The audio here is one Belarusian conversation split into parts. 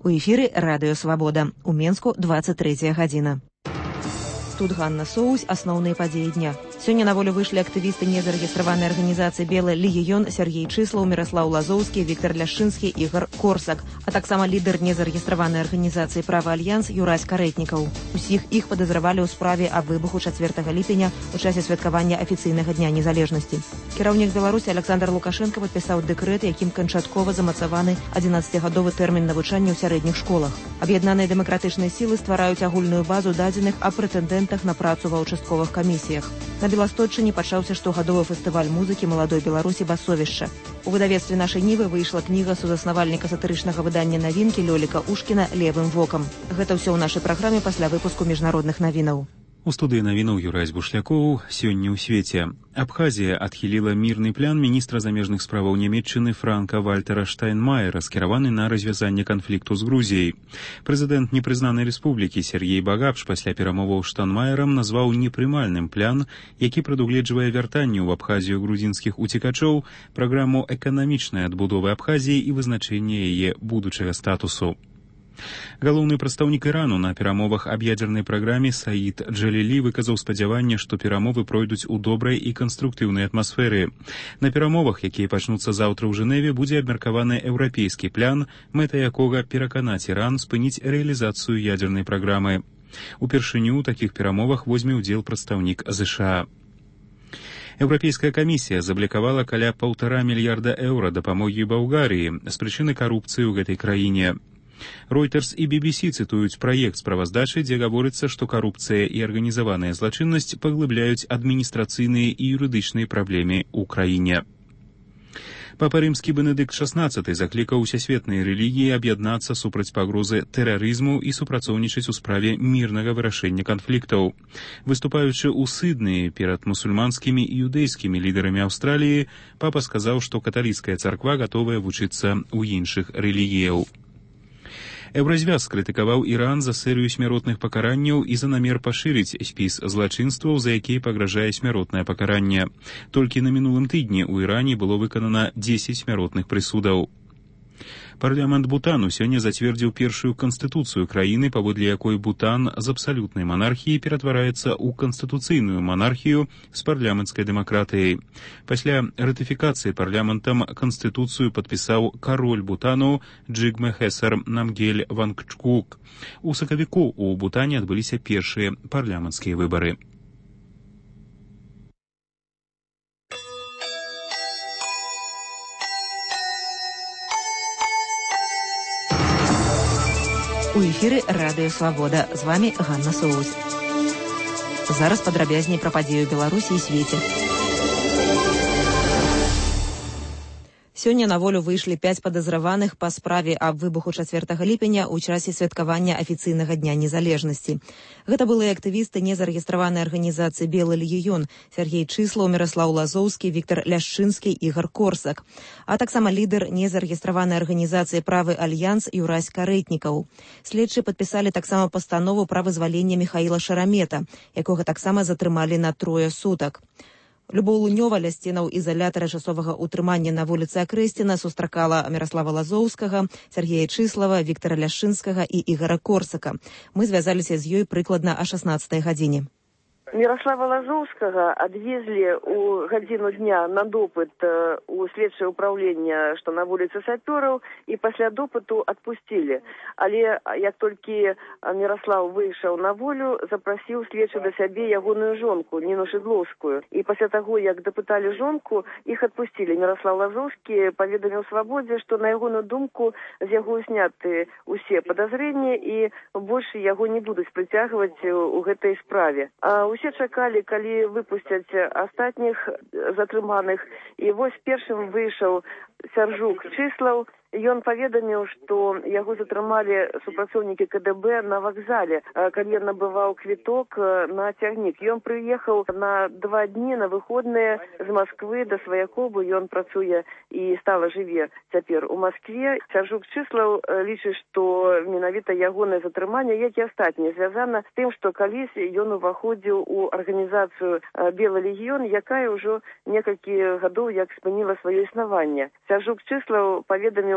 У эфіры радыё Свабода. У Менску 23 гадзіна. Тут Ганна Соусь, асноўныя падзеі дня. Сёння на волю выйшлі актывісты незарэгістраванай арганізацыі «Белы легіён» Сергей Чыслаў, Міраслаў Лазоўскі, Віктор Ляшчынскі, Ігор Корсак, а таксама лідар незарэгістраванай арганізацыі «Права Альянс» Юрась Карэтнікаў. Усіх іх падазравалі ў справе аб выбуху 4 ліпеня у часе святкавання афіцыйнага дня незалежнасці. Кіраўнік Беларусі Александр Лукашенко падпісаў дэкрэт, якім канчаткова замацаваны 11-гадовы тэрмін навучання ў сярэдніх школах. Аб'яднаныя дэмакратычныя сілы ствараюць агульную базу дадзеных аб прэтэндэнтах на працу ва ўчастковых камісіях. На Беластотчыне пачаўся штогадовы фестываль музыкі маладой Беларусі «Басовішча». У выдавецтве нашай Нівы выйшла кніга сузаснавальніка сатырычнага выдання навінкі Лёліка Ушкіна «Левым вокам». Гэта ўсё ў нашай праграме пасля выпуску міжнародных навінаў. У студыі навінаў Юрась Бушлякоў. Сёння ў свеце. Абхазія адхіліла мірны план міністра замежных справаў Нямецчыны Франка Вальтера Штайнмаера, скіраваны на развязанне канфлікту з Грузіяй. Прэзідэнт непрызнанай рэспублікі Сергей Багапш пасля перамоваў з Штайнмаерам назваў непрымальным план, які прадугледжвае вяртанне ў Абхазію грузінскіх уцекачоў, праграму эканамічнай адбудовы Абхазіі і вызначэнне яе будучага статусу. Галоўны прадстаўнік Ірану на перамовах аб ядзернай праграме Саід Джалілі выказаў спадзяванне, што перамовы пройдуць у добрай і канструктыўнай атмасферы. На перамовах, якія пачнуцца заўтра ў Жэневе, будзе абмеркаваны еўрапейскі план, мэта якога пераканаць Іран спыніць рэалізацыю ядзернай праграмы. Упершыню ў такіх перамовах возьме ўдзел прадстаўнік ЗША. Еўрапейская камісія заблікавала каля 1,5 мільярда еўра дапамогі Балгарыі з прычыны карупцыі ў гэтай краіне. Reuters і BBC цытуюць праект справаздачы, дзе гаворыцца, што карупцыя і арганізаваная злачыннасць паглыбляюць адміністрацыйныя і юрыдычныя праблемы ў краіне. Папа Рымскі Бенедыкт XVI заклікаў усесветныя рэлігіі аб'яднацца супраць пагрозы тэрарызму і супрацоўнічаць у справе мірнага вырашэння канфліктаў. Выступаючы ў Сіднеі перад мусульманскімі і юдэйскімі лідарамі Аўстраліі, папа сказаў, што каталіцкая царква гатовая вучыцца ў іншых рэлігіяў. Еўразвяз скрытыкаваў Іран за серыю смяротных пакаранняў і за намер пашырыць спіс злачынстваў, за якія пагражае смяротнае пакаранне. Толькі на мінулым тыдні ў Іране было выканана 10 смяротных прысудаў. Парламент Бутану сёння зацвердзіў першую канстытуцыю краіны, паводле якой Бутан з абсалютнай манархіі ператвараецца ў канстытуцыйную манархію з парламенцкай дэмакратыяй. Пасля ратыфікацыі парламентам канстытуцыю падпісаў кароль Бутану Джигме Хесар Намгель Вангчкук. У сакавіку ў Бутане адбыліся першыя парламенцкія выбары. У эфіры радыё Свабода. З вамі Ганна Соусь. Зараз падрабязней пра падзею Беларусі і свеце. Сёння на волю выйшлі 5 падазраваных па справе аб выбуху 4 ліпеня ў часе святкавання афіцыйнага дня незалежнасці. Гэта былі актывісты незарэгістраванай арганізацыі «Белы легіён» Сергей Чыслаў, Міраслаў Лазоўскі, Віктор Ляшчынскі, Ігор Корсак, а таксама лідар незарэгістраванай арганізацыі «Правы Альянс» Юрась Карэтнікаў. Следчыя падпісалі таксама пастанову пра вызваленне Міхаіла Шарамета, якога таксама затрымалі на 3 сутак. Любоў Лунёва ля сценаў ізалятара часовага ўтрымання на вуліцы Акрэсціна сустракала Міраслава Лазоўскага, Сергея Чыслава, Віктора Ляшчынскага і Ігора Корсака. Мы звязаліся з ёй прыкладна о 16 гадзіне. Міраслава Лазоўскага адвезлі ў гадзіну дня на допыт у следчае ўпраўленне, што на вуліцы Сапёраў, і пасля допыту адпусцілі. Але як толькі Міраслаў выйшаў на волю, запрасіў следчы да сябе ягоную жонку, Ніну Шыдлоўскую. І пасля таго, як дапыталі жонку, іх адпусцілі. Міраслаў Лазоўскі паведаміў Свабодзе, што на ягоную думку з яго зняты ўсе падазрэнні і больш яго не будуць прыцягваць у гэтай справе. Усе чакалі, калі выпусцяць астатніх затрыманых. І вось першым выйшаў Сяржук Чыслаў. Ён паведаміў, што яго затрымалі супрацоўнікі КДБ на вакзале, калі ён набываў квіток на цягнік. Ён прыехаў на 2 дні на выходныя з Масквы да сваякоў, бо ён працуе і стала жыве цяпер у Маскве. Сяржук Чыслаў лічыць, што менавіта ягонае затрыманне, як і астатнія, звязана з тым, што калісь ён уваходзіў у арганізацыю «Белы легіён», якая ўжо некалькі гадоў як спыніла сваё існаванне. Сяржук Чыслаў паведаміў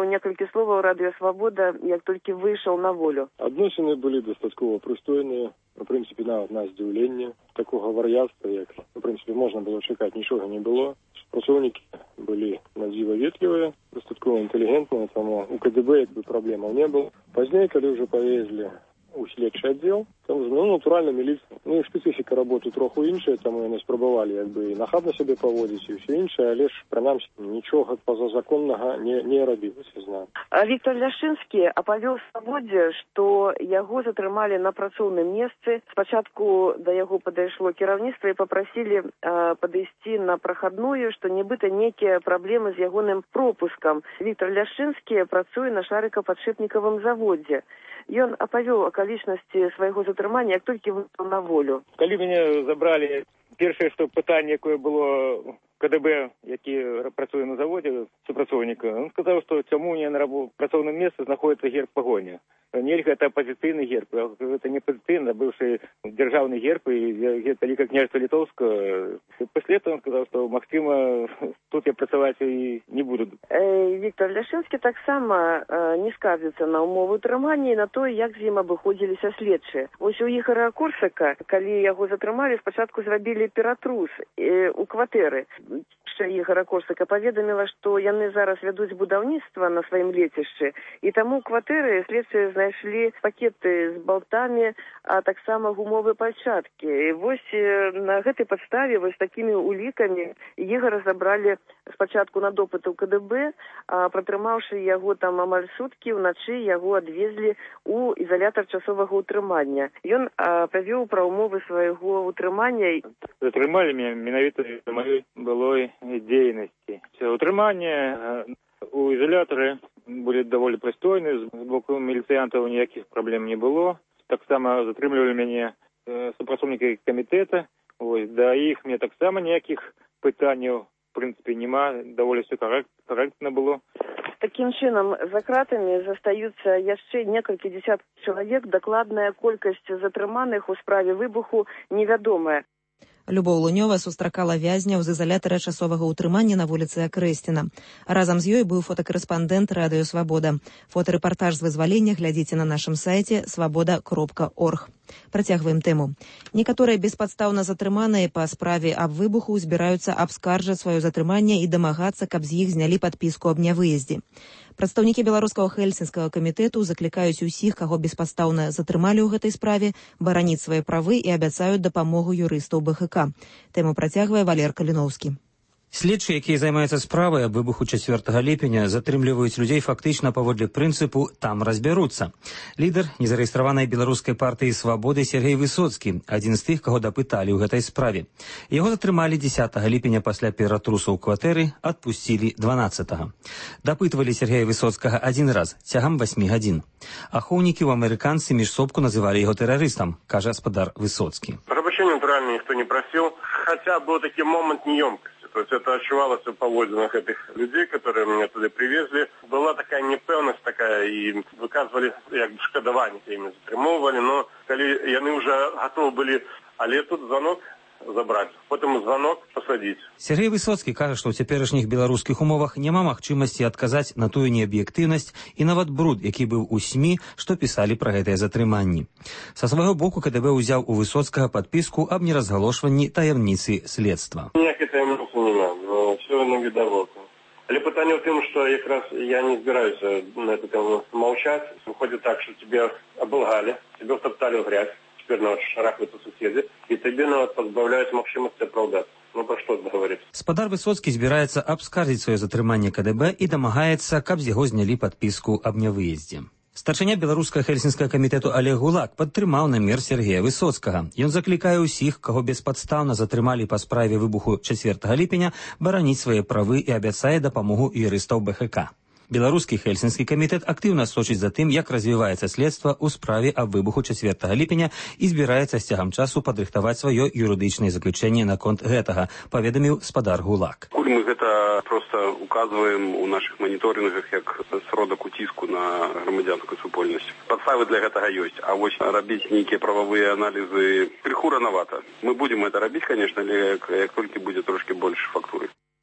некалькі словаў Радыё Свабода, як толькі выйшаў на волю. Адносіны былі дастаткова прыстойныя. В прынцыпе, нават на здзіўленне такога вар'яцтва, як, в прынцыпе, можна было чакаць, нічога не было. Супрацоўнікі былі надзіва ветлівыя, дастаткова інтэлігентныя, таму у КДБ праблемаў не было. Пазней, калі ўжо павезлі у следчы аддзел, там, натуральна, міліцыя. І спецыфіка работы троху іншая, таму яны спрабавалі, і нахабна сябе паводзіць, і ўсё іншае, але ж, прынамсі, нічога пазазаконнага не рабілася, знаю. Віктор Ляшчынскі апавёў Свабодзе, што яго затрымалі на працоўным месцы. Спачатку да яго падайшло кіраўніцтва і папрасілі падысці на прахадную, што нібыта нейкія праблемы з ягоным пропускам. Віктор Ляшчынскі працуе на шарыкападшипнікавым заводзе. Ён апавёў акалічнасці свайго затрымання, як толькі выйшаў на волю. Калі мяне забралі, першае, што пытанне, якое было КДБ, які працуе на заводзе, супрацоўніка, он сказаў, што чаму не на працоўным месцы знаходіцца герб пагоня. Нельга, это апозіцыйны герб. Это не апозіцыйны, а быўшы дзяржаўны герб і Великое княжество Литовское. Пасля этого он сказал, что, магчыма, тут я працаваць і не буду. Віктор Ляшчынскі таксама не скардзіцца на ўмовы ўтрымання і на то, як з ім абыходзіліся следчыя. Вось у Ігора Корсака, калі яго затрымалі, спачатку зрабілі ператрус у кватэры. Ігора Корсака паведаміла, што яны зараз вядуць будаўніцтва на сваім лецішчы, і таму ў кватэры следчыя знайшлі пакеты з балтамі, а таксама гумовыя пальчаткі. І вось на гэтай падставе, вось такімі улікамі, Ігора забралі спачатку на допыт у КДБ, а пратрымаўшы яго там амаль суткі, уначы яго адвезлі ў ізалятар часовага ўтрымання. Ён павёў пра ўмовы свайго ўтрымання. Затрымалі мяне менавіта на маёй былой дзейнасці. Утрыманне у ізалятары былі даволі прыстойныя, з боку міліцыянтаў ніякіх праблем не было. Таксама затрымлівалі мяне супрацоўнікі камітэта. Да іх мне таксама ніякіх пытанняў, в прынцыпе, няма. Даволі все корректно было. Такім чынам, за кратамі застаюцца яшчэ некалькі дзесяткаў чалавек. Дакладная колькасць затрыманых у справе выбуху невядомая. Любоў Лунёва сустракала вязняў з ізалятара часовага ўтрымання на вуліцы Акрэсціна. Разам з ёй быў фотакарэспандэнт Радыё Свабода. Фотарэпартаж з вызвалення глядзіце на нашым сайце свабода.орг. Працягваем тэму. Некаторыя беспадстаўна затрыманыя па справе аб выбуху збіраюцца абскаржаць сваё затрыманне і дамагацца, каб з іх знялі падпіску аб нявыездзе. Прадстаўнікі беларускага хельсінскага камітэту заклікаюць усіх, каго беспадстаўна затрымалі ў гэтай справе, бараніць свае правы і абяцаюць дапамогу юрыстаў БХК. Тэму працягвае Валер Каліноўскі. Следчыя, якія займаюцца справай аб выбуху 4 ліпеня, затрымліваюць людзей фактычна паводле прынцыпу «там разбяруцца». Лідар незарэестраванай беларускай партыі «Свабоды» Сергей Высоцкі, адзін з тых, каго дапыталі ў гэтай справе. Яго затрымалі 10 ліпеня пасля ператрусу ў кватэры, адпусцілі 12-го. Дапытвалі Сергея Высоцкага один раз, цягам 8 гадзін. Ахоўнікі ў амерыканцы міжсобку называлі яго тэрарыстам, кажа спадар Высоцкі. Прабачэння, натуральна, ніхто не просил, хотя был такой момент неёмкости. То есть это ощущалось в поводинах этих людей, которые меня туда привезли. Была такая непевность такая, и выказывали як бы шкодование, ими затрымоўвали, но коли яны уже готовы были, але тут звонок забрать, потом звонок посадить. Сергей Высоцкі кажа, што ў цяперашніх беларускіх умовах няма магчымасці адказаць на тую неаб'ектыўнасць і нават бруд, які быў у СМІ, што пісалі пра гэтыя затрыманні. Са свайго боку КДБ ўзяў у Высоцкага падпіску аб неразгалошванні таямніцы следства. Ніякай таямніцы няма, все на видовоку. Але пытанне ў тым, што якраз я не збіраюсь на эту тему маўчаць. Выходит так, что тебя оболгали, тебя втоптали в грязь. Теперь нават шарахаются соседи, и тебе нават позбавляют магчымасці апраўдацца. Ну, про што говорить? Спадар Высоцкі збіраецца абскардзіць сваё затрыманне КДБ і дамагаецца, каб з яго знялі падпіску аб нявыездзе. Старшыня беларускага хельсінскага камітэту Олег Гулак падтрымаў намер Сергея Высоцкага. Ён заклікае ўсіх, каго беспадстаўна затрымалі па справе выбуху 4 ліпеня, бараніць свае правы і абяцае дапамогу юрыстаў БХК. Беларускі хельсінскі камітэт актыўна сочыць за тым, як развіваецца следства ў справе аб выбуху 4 ліпеня і збіраецца з цягам часу падрыхтаваць сваё юрыдычнае заключэнне наконт гэтага, паведаміў спадар Гулак. Куль мы гэта проста указваем у нашых маніторынгах як сродак уціску на грамадзянскую супольнасць. Падставы для гэтага ёсць, а вось рабіць нейкія прававыя аналізы крыху ранавата. Мы будзем гэта рабіць, конечно, але як толькі будзе трошки больш фактуры.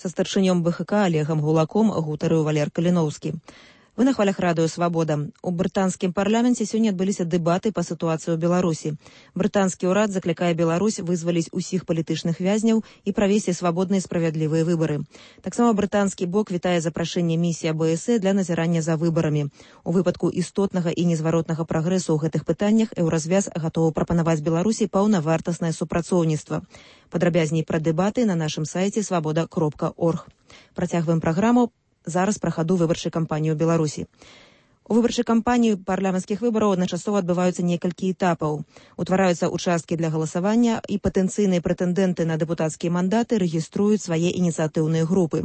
Са старшынём БХК Олегам Гулаком гутарыў Валер Каліноўскі. Вы на хвалях радыё «Свабода». У брытанскім парламенце сёння адбыліся дэбаты па сітуацыі ў Беларусі. Брытанскі ўрад заклікае Беларусь вызваліць усіх палітычных вязняў і правесці свабодныя і справядлівыя выбары. Таксама брытанскі бок вітае запрашэнне місіі АБС для назірання за выбарамі. У выпадку істотнага і незваротнага прагрэсу ў гэтых пытаннях Еўразвяз гатовы прапанаваць Беларусі паўнавартаснае супрацоўніцтва. Падрабязней пра дэбаты на нашым сайце свабода.орг. Працягваем праграму. Зараз пра хаду выбарчай кампаніі ў Беларусі. У выбарчай кампаніі парламенцкіх выбараў адначасова адбываюцца некалькі этапаў. Утвараюцца участкі для галасавання і патэнцыйныя прэтэндэнты на дэпутацкія мандаты рэгіструюць свае ініцыятыўныя групы.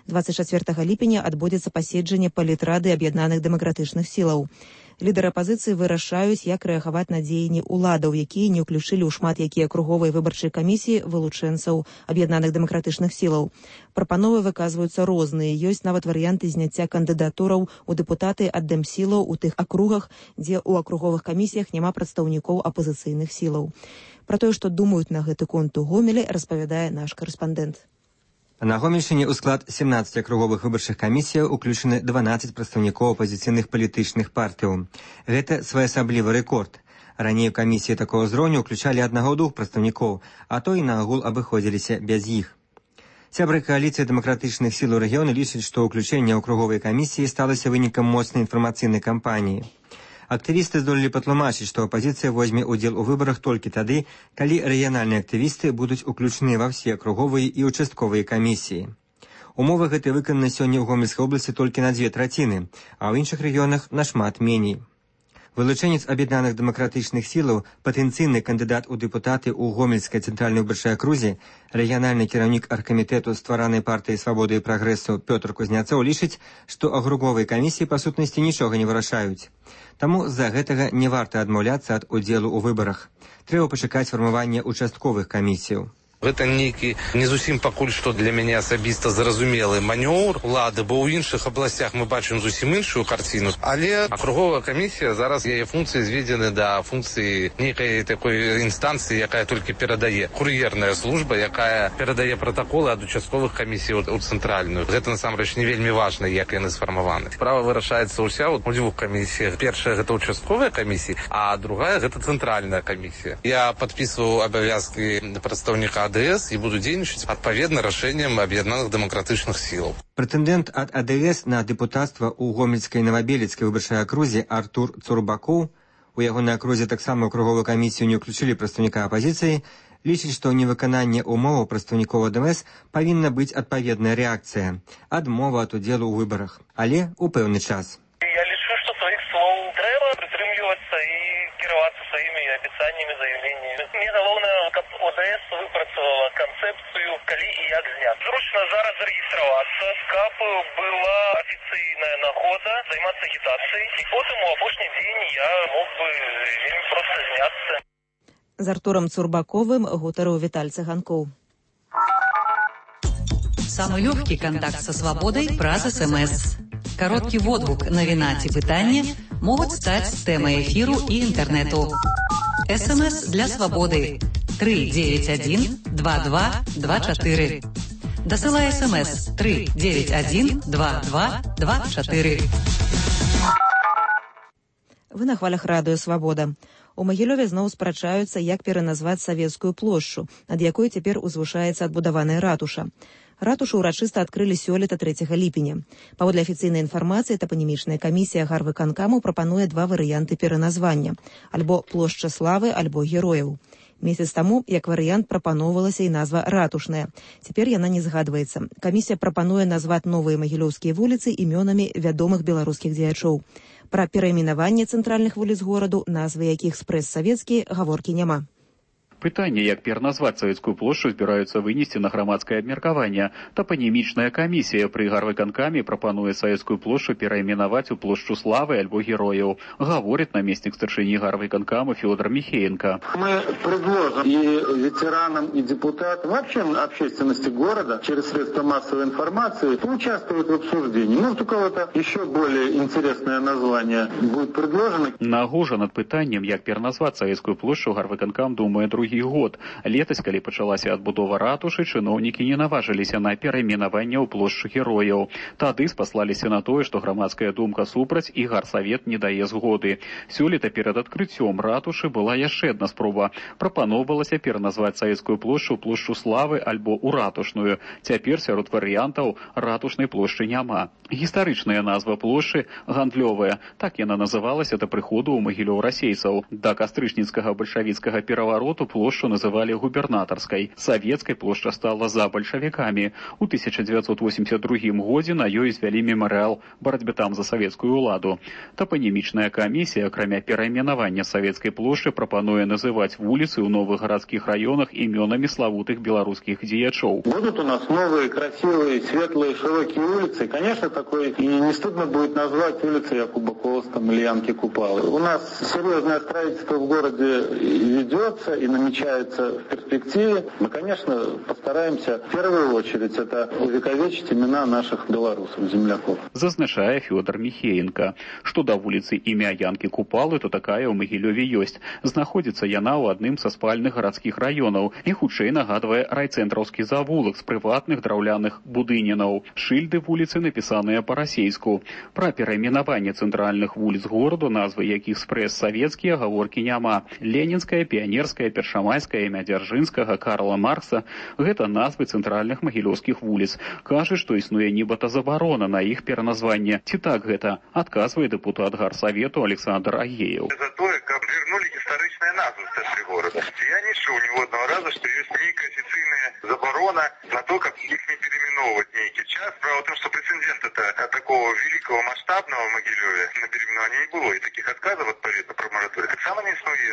24 ліпеня адбудзецца паседжанне палітрады аб'яднаных дэмакратычных сілаў. Лідары апазіцыі вырашаюць, як рэагаваць на дзеянні ўладаў, якія не ўключылі ў шмат якія круговыя выбарчыя камісіі вылучэнцаў аб'яднаных дэмакратычных сілаў. Прапановы выказваюцца розныя. Ёсць нават варыянты зняцця кандыдатураў у дэпутаты ад дэмсілаў у тых акругах, дзе ў акруговых камісіях няма прадстаўнікоў апазіцыйных сілаў. Пра тое, што думаюць на гэты конт у Гомелі, распавядае наш карэспандэнт. На Гомельшчыне ў склад 17 акруговых выбарчых камісіяў уключаны 12 прадстаўнікоў апазіцыйных палітычных партыяў. Гэта своеасаблівы рэкорд. Раней у камісіі такого ўзроўню ўключалі 1-2 прадстаўнікоў, а то і наогул абыходзіліся без іх. Сябры кааліцыі дэмакратычных сіл у рэгіёне лічаць, што ўключэнне ў акруговыя камісіі сталася вынікам моцнай інфармацыйнай кампаніі. Актывісты здолелі патлумачыць, што апазіцыя возьме ўдзел у выбарах толькі тады, калі рэгіянальныя актывісты будуць уключаны ва ўсе акруговыя і участковыя камісіі. Умовы гэтай выкананы сёння ў Гомельскай обласці толькі на 2/3, а ў іншых рэгіёнах нашмат меней. Вылучэнец аб'яднаных дэмакратычных сілаў, патэнцыйны кандыдат у дэпутаты ў Гомельскай цэнтральнай выбарчай акрузе, рэгіянальны кіраўнік аргкамітэту стваранай партыі «Свабоды і прагрэсу» Пётр Кузняцоў лічыць, што акруговыя камісіі па сутнасці нічога не вырашаюць. Таму з-за гэтага не варта адмаўляцца ад удзелу ў выбарах. Трэба пачакаць фармавання участковых камісіяў. Гэта нейкі не зусім пакуль што для мяне асабіста зразумелы манёўр улады, бо ў іншых абласцях мы бачым зусім іншую карціну. Але акруговая камісія зараз яе функцыі зведзены да функцыі нейкай такой інстанцыі, якая толькі перадае, кур'ерная служба, якая перадае пратаколы ад участковых камісій у цэнтральную. Гэта насамрэч не вельмі важна, як яны сфармаваны. Справа вырашаецца ўся ў 2 камісіях. Першая гэта участковая камісія, а другая гэта цэнтральная камісія. Я падпісваў абавязкі прадстаўніка АДС і буду дзейнічаць адпаведна рашэнням аб'яднаных дэмакратычных сілаў. Прэтэндэнт ад АДС на дэпутацтва ў Гомельскай Новабелецкай выбарчай акрузе Артур Цурбакоў, у яго на акрузе таксама ў круговую камісію не ўключылі прадстаўніка апазіцыі, лічыць, што невыкананне ўмоваў прадстаўнікоў АДС павінна быць адпаведная рэакцыя, адмова ад удзелу ў выбарах, але ў пэўны час. Я лічу, што сваіх слоў трэба прытрымлівацца і кіравацца сваімі абяцаннямі, заявленнямі. Мне галоўнае, каб ОДС выпрацавала канцэпцыю, калі і як зняць. Зручна зараз зарэгістравацца, каб была афіцыйная нагода займацца агітацыяй, і потым у апошні дзень я мог бы вельмі проста зняцца. З Артурам Цурбаковым гутарыў Віталь Цыганкоў. Самый легкий контакт со свободой праз СМС. Короткий водгук, навіна ці пытання могуць стаць тэмай эфіру і інтэрнэту. СМС для свободы 391 2224. Дасылай СМС 391 2224. Вы на хвалях радыё «Свабода». У Магілёве зноў спрачаюцца, як пераназваць Савецкую плошчу, над якой цяпер узвышаецца адбудаваная ратуша. Ратушу ўрачыста адкрылі сёлета 3 ліпеня. Паводле афіцыйнай інфармацыі, тапанімічная камісія гарвыканкаму прапануе 2 варыянты пераназвання – альбо плошча славы, альбо герояў. Месяц таму, як варыянт, прапаноўвалася і назва ратушная. Цяпер яна не згадваецца. Камісія прапануе назваць новыя магілёўскія вуліцы імёнамі вядомых беларускіх дзеячоў. Пра перайменаванне цэнтральных вуліц гораду, назвы якіх спрэс-савецкія, гаворкі няма. Пытанне, як пераназваць Савецкую плошчу, збіраюцца вынесці на грамадскае абмеркаванне. Тапанімічная камісія пры гарвыканкаме прапануе Савецкую плошчу перайменаваць у плошчу славы альбо герояў, гаворыць намеснік старшыні гарвыканкама Фёдор Михеенко. Мы предложим и ветеранам, и депутатам, вообще общественности города через средства массовой информации поучаствовать в обсуждении. Может, у кого-то еще более интересное название будет предложено. Нагожа над пытаннем, як пераназваць Савецкую плошчу, гарвыканкам думае другі другі год. Летась, калі пачалася адбудова ратушы, чыноўнікі не наважыліся на перайменаванне ў плошчу Герояў. Тады спаслаліся на тое, што грамадская думка супраць і гарсавет не дае згоды. Сёлета перад адкрыццём ратушы была яшчэ адна спроба. Прапаноўвалася пераназваць савецкую плошчу ў плошчу Славы альбо ў ратушную. Цяпер сярод варыянтаў ратушнай плошчы няма. Гістарычная назва плошчы гандлёвая. Так яна называлася да прыходу ў Магілёў расейцаў. Да кастрычніцкага бальшавіцкага перавароту плошчу называлі губернатарскай. Савецкай плошча стала за бальшавікамі. У 1982 годзе на ёй звялі мемарыял барацьбы там за савецкую ўладу. Тапанімічная камісія, акрамя перайменавання савецкай плошчы, прапануе называць вуліцы ў новых гарадскіх раёнах імёнамі славутых беларускіх дзеячоў. Будут у нас новые, красивые, светлые, широкие улицы. Конечно, такой и не стыдно будет назвать улицы Якуба Колоста, Янки Купалы. У нас серьезное строительство в городе ведется и намечается в перспективе. Мы, конечно, постараемся в первую очередь это увековечить имена наших белорусов, земляков. Зазначае Фёдор Михеенко. Што да вуліцы імя Янкі Купалы, то такая ў Магілёве ёсць. Знаходзіцца яна ў адным са спальных гарадскіх раёнаў і хутчэй нагадвае райцэнтраўскі завулак з прыватных драўляных будынінаў. Шыльды вуліцы напісаныя па-расейску. Пра перайменаванне цэнтральных вуліц гораду, назвы якіх спрэс-савецкія, гаворкі няма. Ленінская, піянерская, першамайская, імя Дзяржынскага, Карла Маркса – гэта назвы цэнтральных магілёўскіх вуліц. Кажа, што існуе нібыта забарона на іх пераназванне. Ці так гэта? Адказвае дэпутат гарсавету Александр Агеев. За тое, каб вернули гістарычныя назвы в цэнтры горада. Я не чуў ніводнага разу, што ёсць нейкая афіцыйная забарона на то, каб іх не переименовывать нейкі час. Справа в том, что прецедента-то такого великого масштабного в Могилеве на переименование не было, и таких отказов отповедно про мораторий так само не існуе.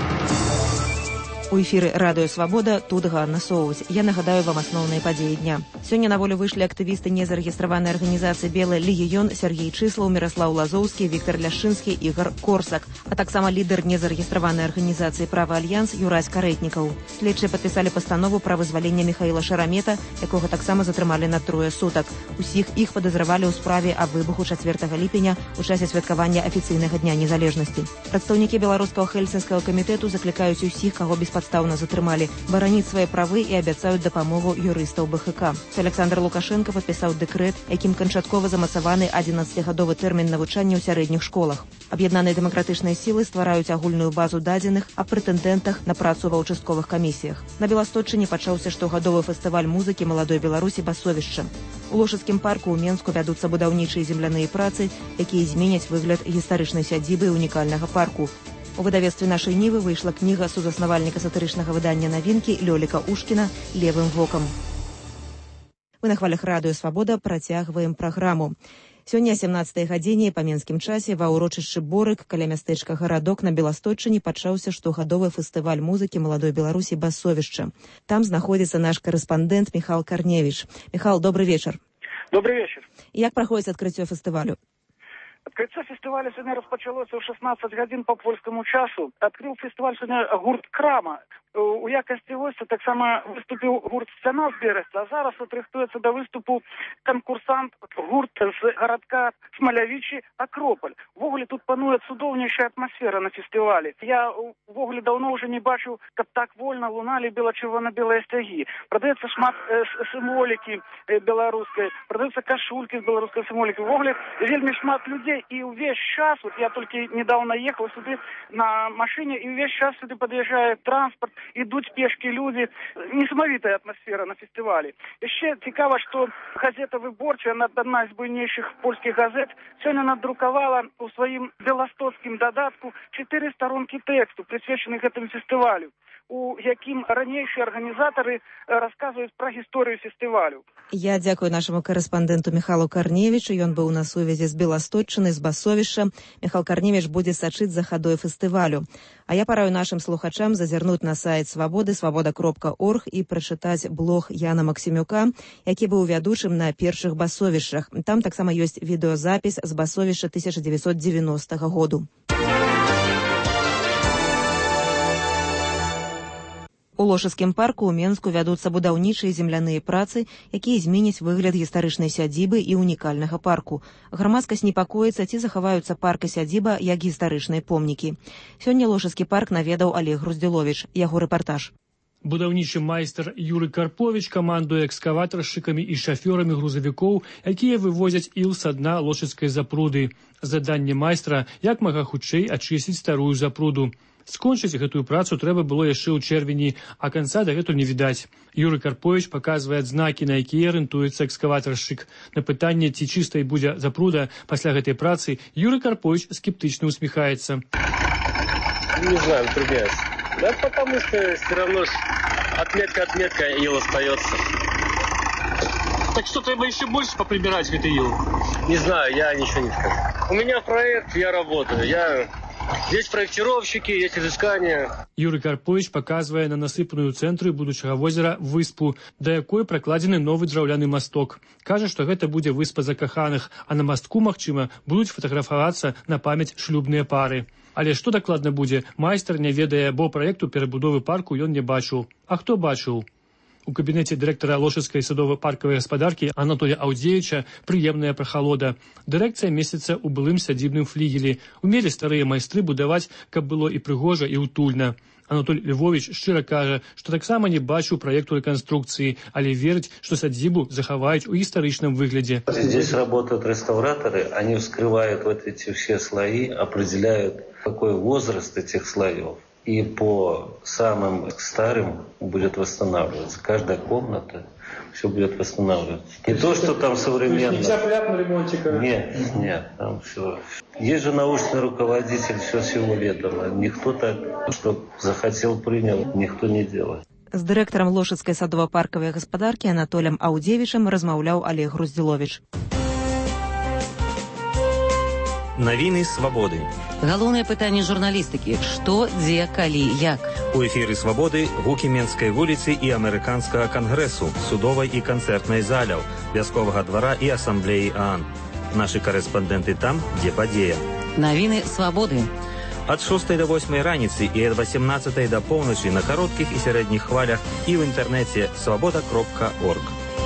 У эфіры радыё Свабода, тут Ганна Соусь. Я нагадаю вам асноўныя падзеі дня. Сёння на волю выйшлі актывісты незарэгістраванай арганізацыі «Белы легіён» Сергей Чыслаў, Міраслаў Лазоўскі, Віктор Ляшынскі, Ігор Корсак, а таксама лідар незарэгістраванай арганізацыі «Права Альянс» Юрась Карэтнікаў. Следчыя падпісалі пастанову пра вызваленне Михаіла Шарамета, якога таксама затрымалі на 3 сутак. Усіх іх падазравалі ў справе аб выбуху 4 ліпеня у часе святкавання афіцыйнага дня незалежнасці. Прадстаўнікі беларускага хельсінскага камітэту заклікаюць усіх, каго беспадстаўна затрымалі, бараніць свае правы і абяцаюць дапамогу юрыстаў БХК. Александр Лукашенко падпісаў дэкрэт, якім канчаткова замацаваны 11-гадовы тэрмін навучання ў сярэдніх школах. Аб'яднаныя дэмакратычныя сілы ствараюць агульную базу дадзеных аб прэтэндэнтах на працу ва ўчастковых камісіях. На Беласточчыне пачаўся штогадовы фестываль музыкі маладой Беларусі «Басовішча». У Лошыцкім парку ў Менску вядуцца будаўнічыя земляныя працы, якія зменяць выгляд гістарычнай сядзібы унікальнага парку. У выдавецтве нашай Нівы выйшла кніга сузаснавальніка сатырычнага выдання навінкі Лёліка Ушкіна «Левым вокам». Мы на хвалях радыё Свабода працягваем праграму. Сёння 17-й гадзіне па менскім часе ва ўрочышчы Борык каля мястэчка Гарадок на Беласточчыне пачаўся штогадовы фестываль музыкі маладой Беларусі «Басовішча». Там знаходзіцца наш карэспандэнт Михал Карневіч. Михал, добрый вечар. Добрый вечар. Як праходзіць адкрыццё фестывалю? Адкрыццё фестываля сёння распачалося ў 16 гадзін па польскаму часу. Адкрыў фестываль сёння гурт «Крама». У якасці гостя таксама выступіў гурт «Сцяна» з Береста, а зараз рыхтуецца да выступу канкурсант гурт з гарадка Смалявічі «Акрополь». Ввогуле тут пануе цудоўнейшая атмасфера на фестывалі. Я ввогуле даўно ўжо не бачыў, каб так вольна луналі бела-чырвона-белыя сцягі. Прадаецца шмат сімволікі беларускай, прадаюцца кашулькі з беларускай сімволікі. Ввогуле вельмі шмат людзей, і ўвесь час, вот я толькі недаўна ехаў сюды на машыне, і ўвесь час сюды пад'язджае транспарт, ідуць пешкі людзі. Несамавітая атмасфера на фестывалі. Яшчэ цікава, што газета «Выборчая», адна з буйнейшых польскіх газет, сёння надрукавала у сваім беластоцкім дадатку 4 старонкі тэксту, прысвечаных гэтым фестывалю, у якім ранейшыя арганізатары расказваюць пра гісторыю фестывалю. Я дзякую нашаму карэспандэнту Михалу Карневічу. Ён быў на сувязі з Беласточчыны, з Басовішча. Михал Карневіч будзе сачыць за хадой фестывалю. А я параю нашим слухачам зазірнуць на сайт Свабоды, свабода.орг, і прачытаць блог Яна Максімюка, які быў вядучым на першых басовішчах. Там таксама ёсць відэозапіс з басовішча 1990 году. У Лошыцкім парку ў Менску вядуцца будаўнічыя земляныя працы, якія зменяць выгляд гістарычнай сядзібы і унікальнага парку. Грамадскасць непакоіцца, ці захаваюцца парк і сядзіба як гістарычныя помнікі. Сёння Лошыцкі парк наведаў Олег Груздзіловіч. Яго рэпартаж. Будаўнічы майстар Юры Карпович камандуе экскаватаршчыкамі і шафёрамі грузавікоў, якія вывозяць іл са дна Лошыцкай запруды. Заданне майстра як мага хутчэй ачысціць старую запруду. Скончыць гэтую працу трэба было яшчэ ў чэрвені, а канца дагэтуль не відаць. Юры Карпович паказвае адзнакі, на якія арыентуецца экскаватаршчык. На пытанне, ці чыстай будзе запруда пасля гэтай працы, Юры Карпович скептычна усміхаецца. Не знаю, затрудняюсь. Да потому что все равно отметка ил остается. Так что треба еще больше поприбирать в этой ил? Не знаю, я ничего не скажу. У меня проект, я работаю. Есть проектировщики, есть изыскания. Юрий Карпович показывае на насыпаную цэнтры будучага возера выспу, да якой пракладзены новы драўляны масток. Кажа, што гэта будзе выспа закаханых, а на мастку, магчыма, будуць фатаграфавацца на памяць шлюбныя пары. Але што дакладна будзе, майстар не ведае, бо праекту перабудовы парку ён не бачыў. А хто бачыў? У кабінеце дырэктара Лошыцкай садова-паркавай гаспадаркі Анатолія Аўдзеевіча прыемная прахалода. Дырэкцыя месяца ў былым сядзібным флігелі. Умелі старыя майстры будаваць, каб было і прыгожа, і ўтульна. Анатоль Львович шчыра кажа, што таксама не бачыў праекту рэканструкцыі, але верыць, што сядзібу захаваюць у гістарычным выглядзе. Здесь работают реставраторы, они вскрывают вот эти все слои, определяют, какой возраст этих слоев. И по самым старым будет восстанавливаться. Каждая комната, все будет восстанавливаться. Не то, что там современно. Не тяп-ляп на ремонтика? Нет, там все. Есть же научный руководитель, все всего ведомо. Никто так, что захотел, принял, никто не делает. З дырэктарам Лошыцкай садова-паркавай гаспадаркі Анатолем Аўдзевічам размаўляў Олег Груздзіловіч. Навіны свабоды. Галоўнае пытанне журналістыкі: што, дзе, калі, як. У эфіры свабоды гукі Менскай вуліцы і амерыканскага кангрэсу, судовай і канцэртнай заляў, вясковага двара і асамблеі ААН. Нашы карэспандэнты там, дзе падзея. Навіны свабоды. Ад 6 до 8 раніцы і ад 18 до поўначы на кароткіх і сярэдніх хвалях і ў інтэрнэце свабода.орг.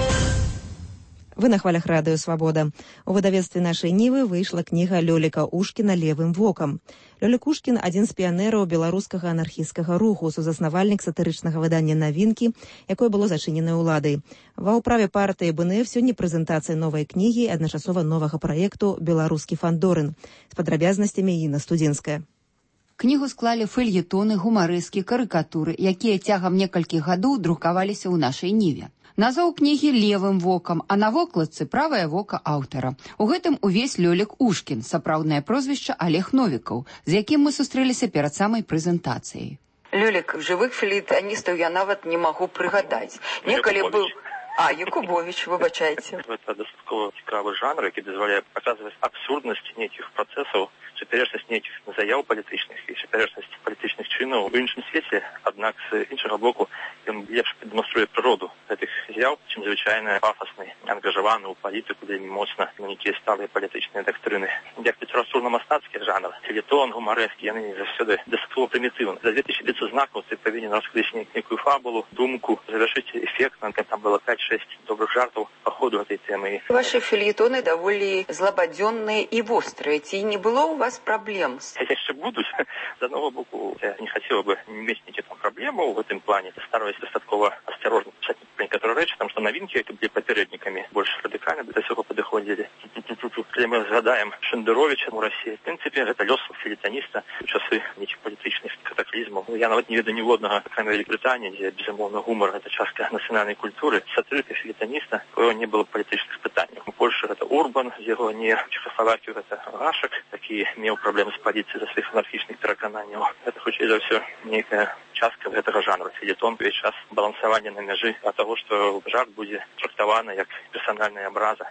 Вы на хвалях радыё «Свабода». У выдавецтве нашай Нівы выйшла кніга Лёліка Ушкіна «Левым вокам». Лёлік Ушкін – адзін з піянераў беларускага анархісцкага руху, сузаснавальнік сатырычнага выдання «Навінкі», якое было зачыненае ўладай. Ва ўправе партыі БНФ сёння прэзентацыя новай кнігі і адначасова новага праекту «Беларускі фандорын». З падрабязнасцямі Інна Студзінская. Кнігу склалі фэльетоны, гумарыскі, карыкатуры, якія цягам некалькіх гадоў друкаваліся ў нашай Ніве. Назоў кнігі «Левым вокам», а на вокладцы правае вока аўтара. У гэтым увесь Лёлік Ушкін, сапраўднае прозвішча Олег Новікаў, з якім мы сустрэліся перад самай прэзентацыяй. Лёлік, жывых філітаністаў я нават не магу прыгадаць. Некалі быў... Якубович, выбачайце. Это дастаткова цікавы жанр, які дазваляе паказваць абсурднасць нейкіх працэсаў, супярэчнасць нейкіх заяў палітычных і супярэчнасць палітычных чынаў у іншым свеце, аднак з іншага боку ён лепш дэманструе прыроду гэтых з'яў, чым звычайна пафасны, ангажаваны ў палітыку, вельмі моцна на нейкія сталыя палітычныя дактрыны. Як літаратурна-мастацкі жанр, фельетон, гумарэскі, яны заўсёды дастаткова прымітыўны. За 2000 знакаў ты павінен раскрыць нейкую фабулу, думку, завяршыць эфектна, каб там было 5-6 добрых жартаў па ходу гэтай тэмы. Вашы фельетоны даволі злабадзённыя і вострыя. Ці не было у вас праблем? Яшчэ будуць. З аднаго боку, я не хацела бы мець нейкіх проблемаў в гэтым плане. Стараюсь дастаткова асцярожна пісаць некаторыя рэчы, там што навінкі, як былі папярэднікамі, больш радыкальна да ўсяго падыходзілі. Калі мы згадаем Шендеровіча ў Расіі, в прынцыпе, гэта лёс фельетаніста ў часы нейкіх палітычных катаклізмаў. Я нават не ведаю ніводнага, акрамя Вялікабрытаніі, дзе, безумоўна, гумар гэта частка нацыянальнай культуры. Сатырыка фельетаніста, якого не было палітычных пытанняў. У Польшы гэта Урбан, з яго не Чехаславакію гэта Гашак, які меў праблемы з паліцыяй за сваіх анархічных перакананняў. Гэта хутчэй за ўсё нейкая частка гэтага жанру. Фельетон увесь час балансавання на мяжы ад таго, што жарт будзе трактаваны як персанальная абраза.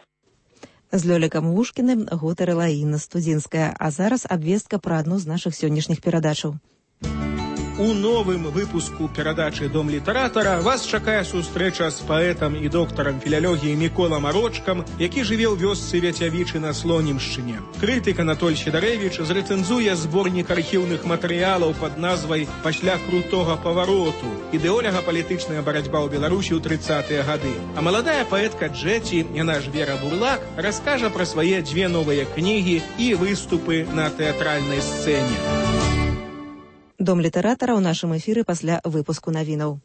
З Лёлікам Ушкіным гутарыла Інна Студзінская, а зараз абвестка пра адну з нашых сённяшніх перадачаў. У У новым выпуску перадачы «Дом літаратара» вас чакае сустрэча з паэтам і доктарам філалогіі Міколам Арочкам, які жыве ў вёсцы Вяцявічы на Слонімшчыне. Крытык Анатоль Сідарэвіч зрэцэнзуе зборнік архіўных матэрыялаў пад назвай «Пасля крутога павароту. Ідэоляга палітычная барацьба ў Беларусі ў 30-е гады». А маладая паэтка Джеці, яна ж Вера Бурлак, раскажа пра свае 2 новыя кнігі і выступы на тэатральнай сцэне. Дом літаратара ў нашым эфіры пасля выпуску навінаў.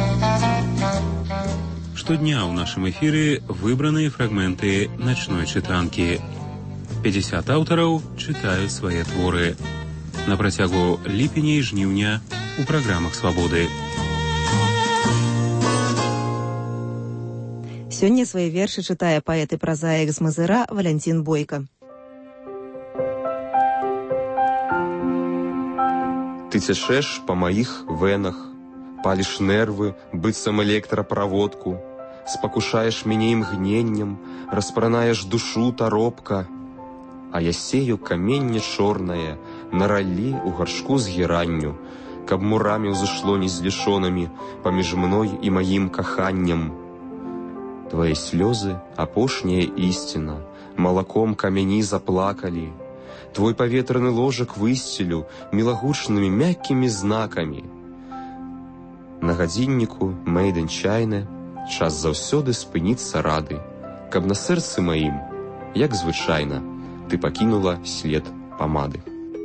Штодня ў нашым эфіры выбраныя фрагменты начной чытанкі. 50 аўтараў чытаюць свае творы. На працягу ліпеня і жніўня у праграмах «Свабоды». Сёння свае вершы чытае паэт і празаік з Мазыра Валянцін Бойка. Ты цячэш па маіх венах, паліш нервы, быццам электраправодку, спакушаеш мяне імгненнем, распранаеш душу таропка, а я сею каменне чорнае на раллі ў гаршку з геранню, каб мурамі ўзышло незлішонамі паміж мной і маім каханнем. Твае слёзы — апошняя ісціна, малаком камяні заплакалі, твой паветраны ложак высцелю мілагучнымі мяккімі знакамі. На гадзінніку Made in China час заўсёды спыніцца рады, каб на сэрцы маім, як звычайна, ты пакінула след памады.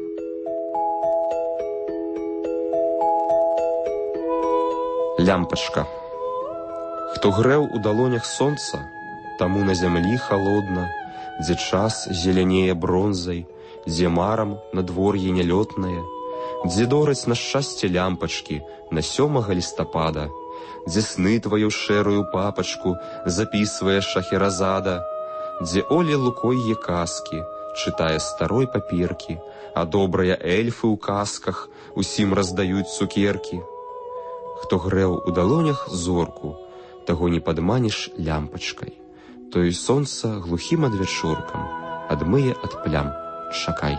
Лямпачка. Хто грэў у далонях сонца, таму на зямлі халодна, дзе час зелянее бронзай, дзе марам надвор'е нялётнае, дзе дораць на шчасце лямпачкі на 7 лістапада, дзе сны твою шэрую папачку запісвае Шахеразада, дзе Оля Лукойе казкі чытае старой паперкі, а добрыя эльфы ў казках усім раздаюць цукеркі. Хто грэў у далонях зорку, таго не падманеш лямпачкай, то і сонца глухім адвячоркам адмые ад плям. Шакай.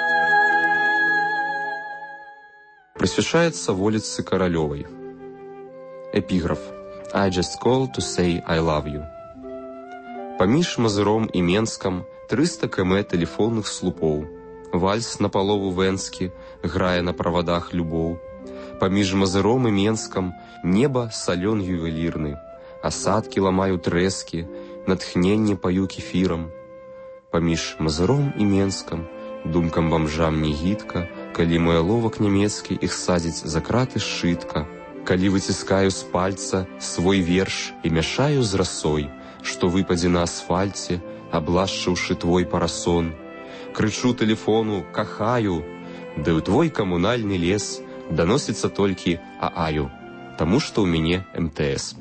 Прысвячаецца вуліцы Каралёвай. Эпіграф. I just called to say I love you. Паміж Мазыром і Менскам 300 км тэлефонных слупоў. Вальс на палову вэнскі грае на правадах любоў. Паміж Мазыром і Менскам неба салён ювелірны. Асадкі ламаю трэскі, натхненне паю кефірам. Паміж Мазыром і Менскам думкам бамжам не гідка, калі мой аловак нямецкі іх садзіць за краты шытка, калі выціскаю з пальца свой верш і мяшаю з расой, што выпадзе на асфальце, аблашчыўшы твой парасон. Крычу тэлефону «Кахаю», ды ў твой камунальны лес даносіцца толькі «Ааю», таму што ў мяне МТС.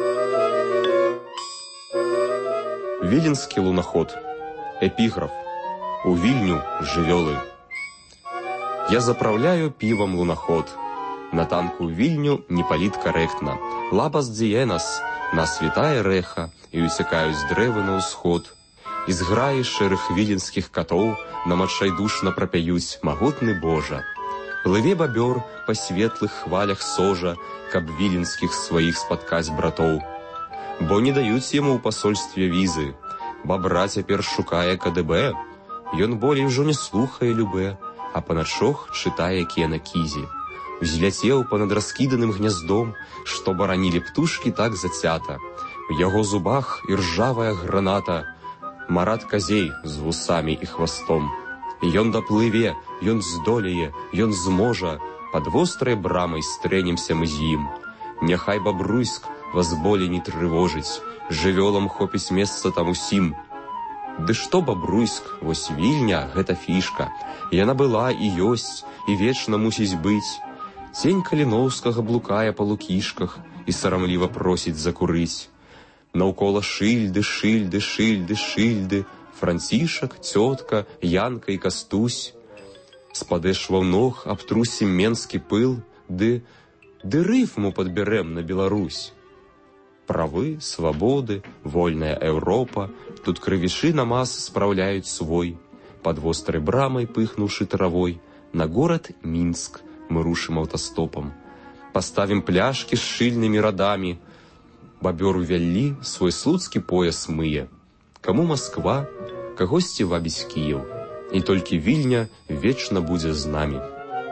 Віленскі лунаход. Эпіграф. У Вільню жывёлы. Я заправляю пивом луноход. На танку Вільню не паліткарэктна. Лабас дзіенас, нас вітае рэха, і уцякаюць дрэвы на ўсход. І з граі шэрых віленскіх катоў нам адчайдушна прапяюць магутны Божа. Плыве бабёр па светлых хвалях сожа, каб віленскіх сваіх спаткаць братоў. Бо не даюць яму ў пасольстве візы. Бабра цяпер шукае КДБ, ён болей ужо не слухае любэ, а паначох чытае кіянакізі. Узляцеў па-над раскіданым гняздом, што баранілі птушкі так зацята. У яго зубах іржавая граната, Марат Казей з вусамі і хвастом. Ён даплыве, ён здолее, ён зможа, пад вострай брамай стрэнемся мы з ім. Няхай Бабруйск вас болей не трывожыць, жывёлам хопіць месца там усім. Ды што Бабруйск, вось Вільня, гэта фішка. Яна была і ёсць, і вечна мусіць быць. Цень Каліноўскага блукае па лукішках і сарамліва просіць закурыць. Наўкола шыльды, шыльды, шыльды, шыльды, Францішак, цётка, Янка і Кастусь. З падэшваў ног абтрусім менскі пыл, ды рыфму падбярэм на Беларусь. Правы, свабоды, вольная Еўропа, тут крывішы намаз спраўляюць свой. Пад вострай брамай пыхнуўшы травой, на горад Мінск мы рушым аўтастопам. Паставім пляшкі з шыльнымі радамі. Бабёру вяллі свой слуцкі пояс мые. Каму Масква, кагосьці вабіць Кіеў. І толькі Вільня вечна будзе з намі.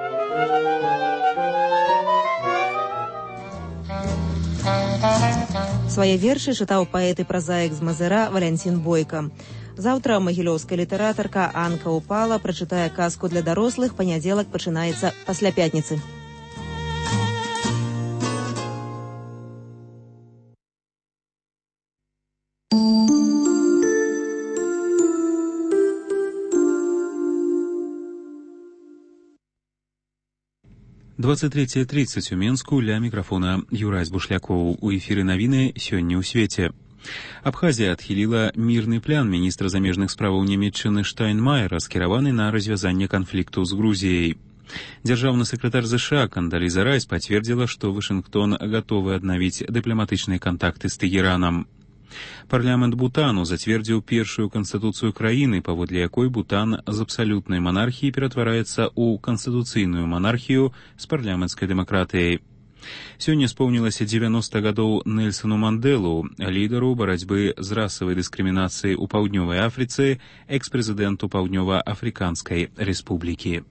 Свае вершы чытаў паэт і празаік з Мазыра Валянцін Бойка. Заўтра магілёўская літаратарка Анка Упала прачытае казку для дарослых. Панядзелак пачынаецца пасля пятніцы. «23:30 у Менску», ля мікрафона Юрась Бушлякоў. У эфіры навіны сёння ў свеце. Абхазія адхіліла мірны план міністра замежных справаў Нямецчыны Штайнмайера, скіраваны на развязанне канфлікту з Грузіяй. Дзяржаўны сакратар ЗША Кандаліза Райс пацвердзіла, што Вашынгтон гатовы аднавіць дыпламатычныя кантакты з Тэгеранам. Парламент Бутану зацвердзіў першую канстытуцыю краіны, паводле якой Бутан з абсалютнай манархіі ператвараецца ў канстытуцыйную манархію з парламенцкай дэмакратыяй. Сёння споўнілася 90 гадоў Нельсону Манделу, лідару барацьбы з расавай дыскрымінацыяй у Паўднёвай Афрыцы, экс-прэзідэнту Паўднёва-Афрыканскай рэспублікі.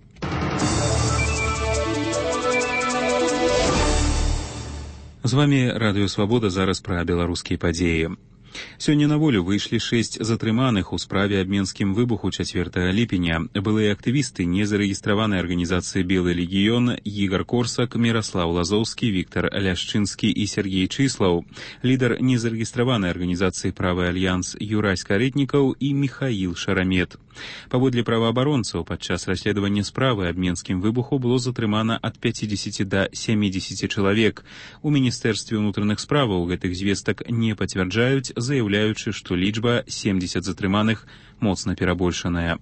З вамі Радыё Свабода, зараз пра беларускія падзеі. Сёння на волю выйшлі 6 затрыманых у справе аб менскім выбуху 4 ліпеня. Былыя актывісты незарэгістраванай арганізацыі «Белы легіён» Ігар Корсак, Міраслаў Лазоўскі, Віктар Ляшчынскі і Сергей Чыслаў, лідар незарэгістраванай арганізацыі «Правы альянс» Юрась Каретнікаў і Міхаіл Шарамет. Паводле праваабаронцаў, падчас расследавання справы аб менскім выбуху было затрымана ад 50 да 70 чалавек. У Міністэрстве ўнутраных справаў гэтых звестак не пацвярджаюць, заяўляючы, што лічба 70 затрыманых моцна перабольшаная.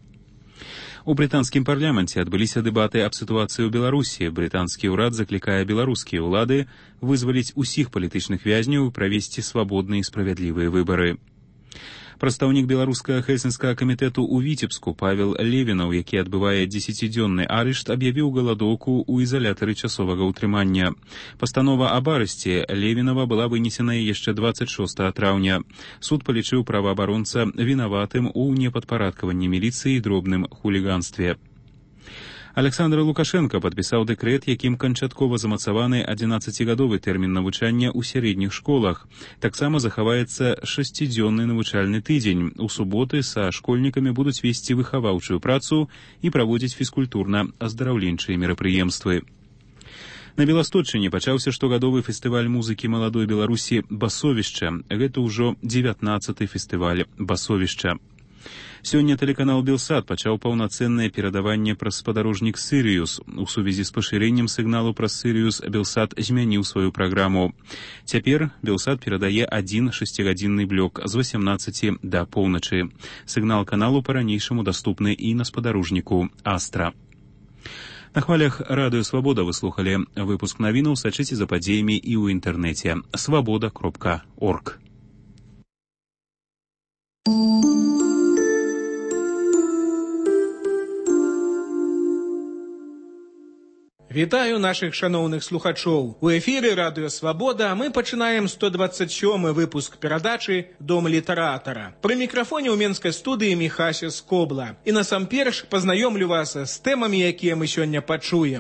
У брытанскім парламенце адбыліся дэбаты аб сітуацыі ў Беларусі. Брытанскі ўрад заклікае беларускія ўлады вызваліць усіх палітычных вязняў і правесці свабодныя і справядлівыя выбары. Прадстаўнік беларускага хельсінскага камітэту ў Віцебску Павел Левінаў, які адбывае 10-дзённы арышт, аб'явіў галадоўку ў изалятары часовага ўтрымання. Пастанова аб арышце Левінава была вынесена яшчэ 26 траўня. Суд палічыў праваабаронца вінаватым у непадпарадкаванні міліцыі і дробным хуліганстве. Александр Лукашенко падпісаў дэкрэт, якім канчаткова замацаваны 11-гадовы тэрмін навучання ў сярэдніх школах. Таксама захаваецца 6-дзённы навучальны тыдзень. У суботы са школьнікамі будуць весці выхаваўчую працу і праводзіць фізкультурна-аздараўленчыя мерапрыемствы. На Беластотчыне пачаўся штогадовы фестываль музыкі маладой Беларусі «Басовішча». Гэта ўжо 19-й фестываль «Басовішча». Сёння тэлеканал «Белсат» пачаў паўнацэннае перадаванне праз спадарожнік «Сірыюс». У сувязі з пашырэннем сігналу праз «Сірыюс» «Белсат» змяніў сваю праграму. Цяпер «Белсат» перадае адзін 6-гадзінны блок з 18 да поўначы. Сігнал каналу па-ранейшаму даступны і на спадарожніку «Астра». На хвалях Радыё Свабода вы слухалі выпуск навінаў, сачыце за падзеямі і ў інтэрнэце свабода.орг. Вітаю нашых шаноўных слухачоў. У эфіры Радыё Свабода мы пачынаем 127-й выпуск перадачы «Дом літаратара». Пры мікрафоне ў менскай студыі Міхася Скобла. І насамперш пазнаёмлю вас з тэмамі, якія мы сёння пачуем.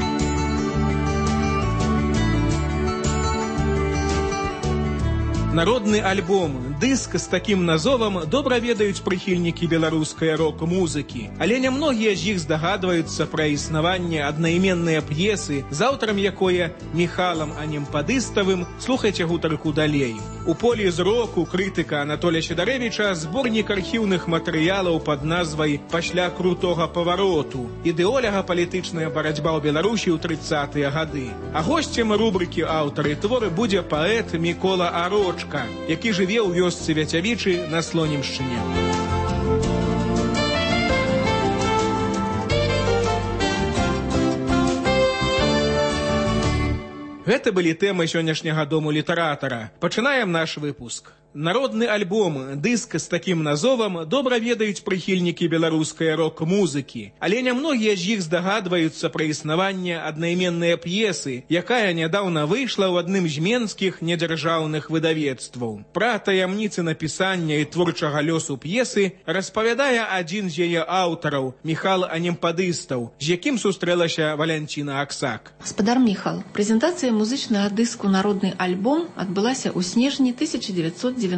Народны альбом, дыск з такім назовам добра ведаюць прыхільнікі беларускай рок-музыкі, але нямногія з іх здагадваюцца пра існаванне аднайменнай п'есы, з аўтарам якое Міхалам Анемпадыставым. Слухайце гутарку далей. У полі зроку крытыка Анатолія Сідарэвіча зборнік архіўных матэрыялаў пад назвай «Пасля крутога павароту. Ідэоляга палітычная барацьба ў Беларусі ў 30-тыя гады». А госцем рубрыкі «Аўтары творы» будзе паэт Мікола Арочка, які жыве ў вёсцы Вяцявічы на Слонімшчыне. Гэта былі тэмы сённяшняга дому літаратара. Пачынаем наш выпуск. Народны альбом, дыск з такім назовам добра ведаюць прыхільнікі беларускай рок-музыкі, але нямногія з іх здагадваюцца пра існаванне аднайменнай п'есы, якая нядаўна выйшла ў адным з менскіх недзяржаўных выдавецтваў. Пра таямніцы напісання і творчага лёсу п'есы распавядае адзін з яе аўтараў, Міхал Анемпадыстаў, з якім сустрэлася Валянціна Аксак. Гаспадар Міхал, прэзентацыя музычнага дыску «Народны альбом» адбылася ў снежні 1997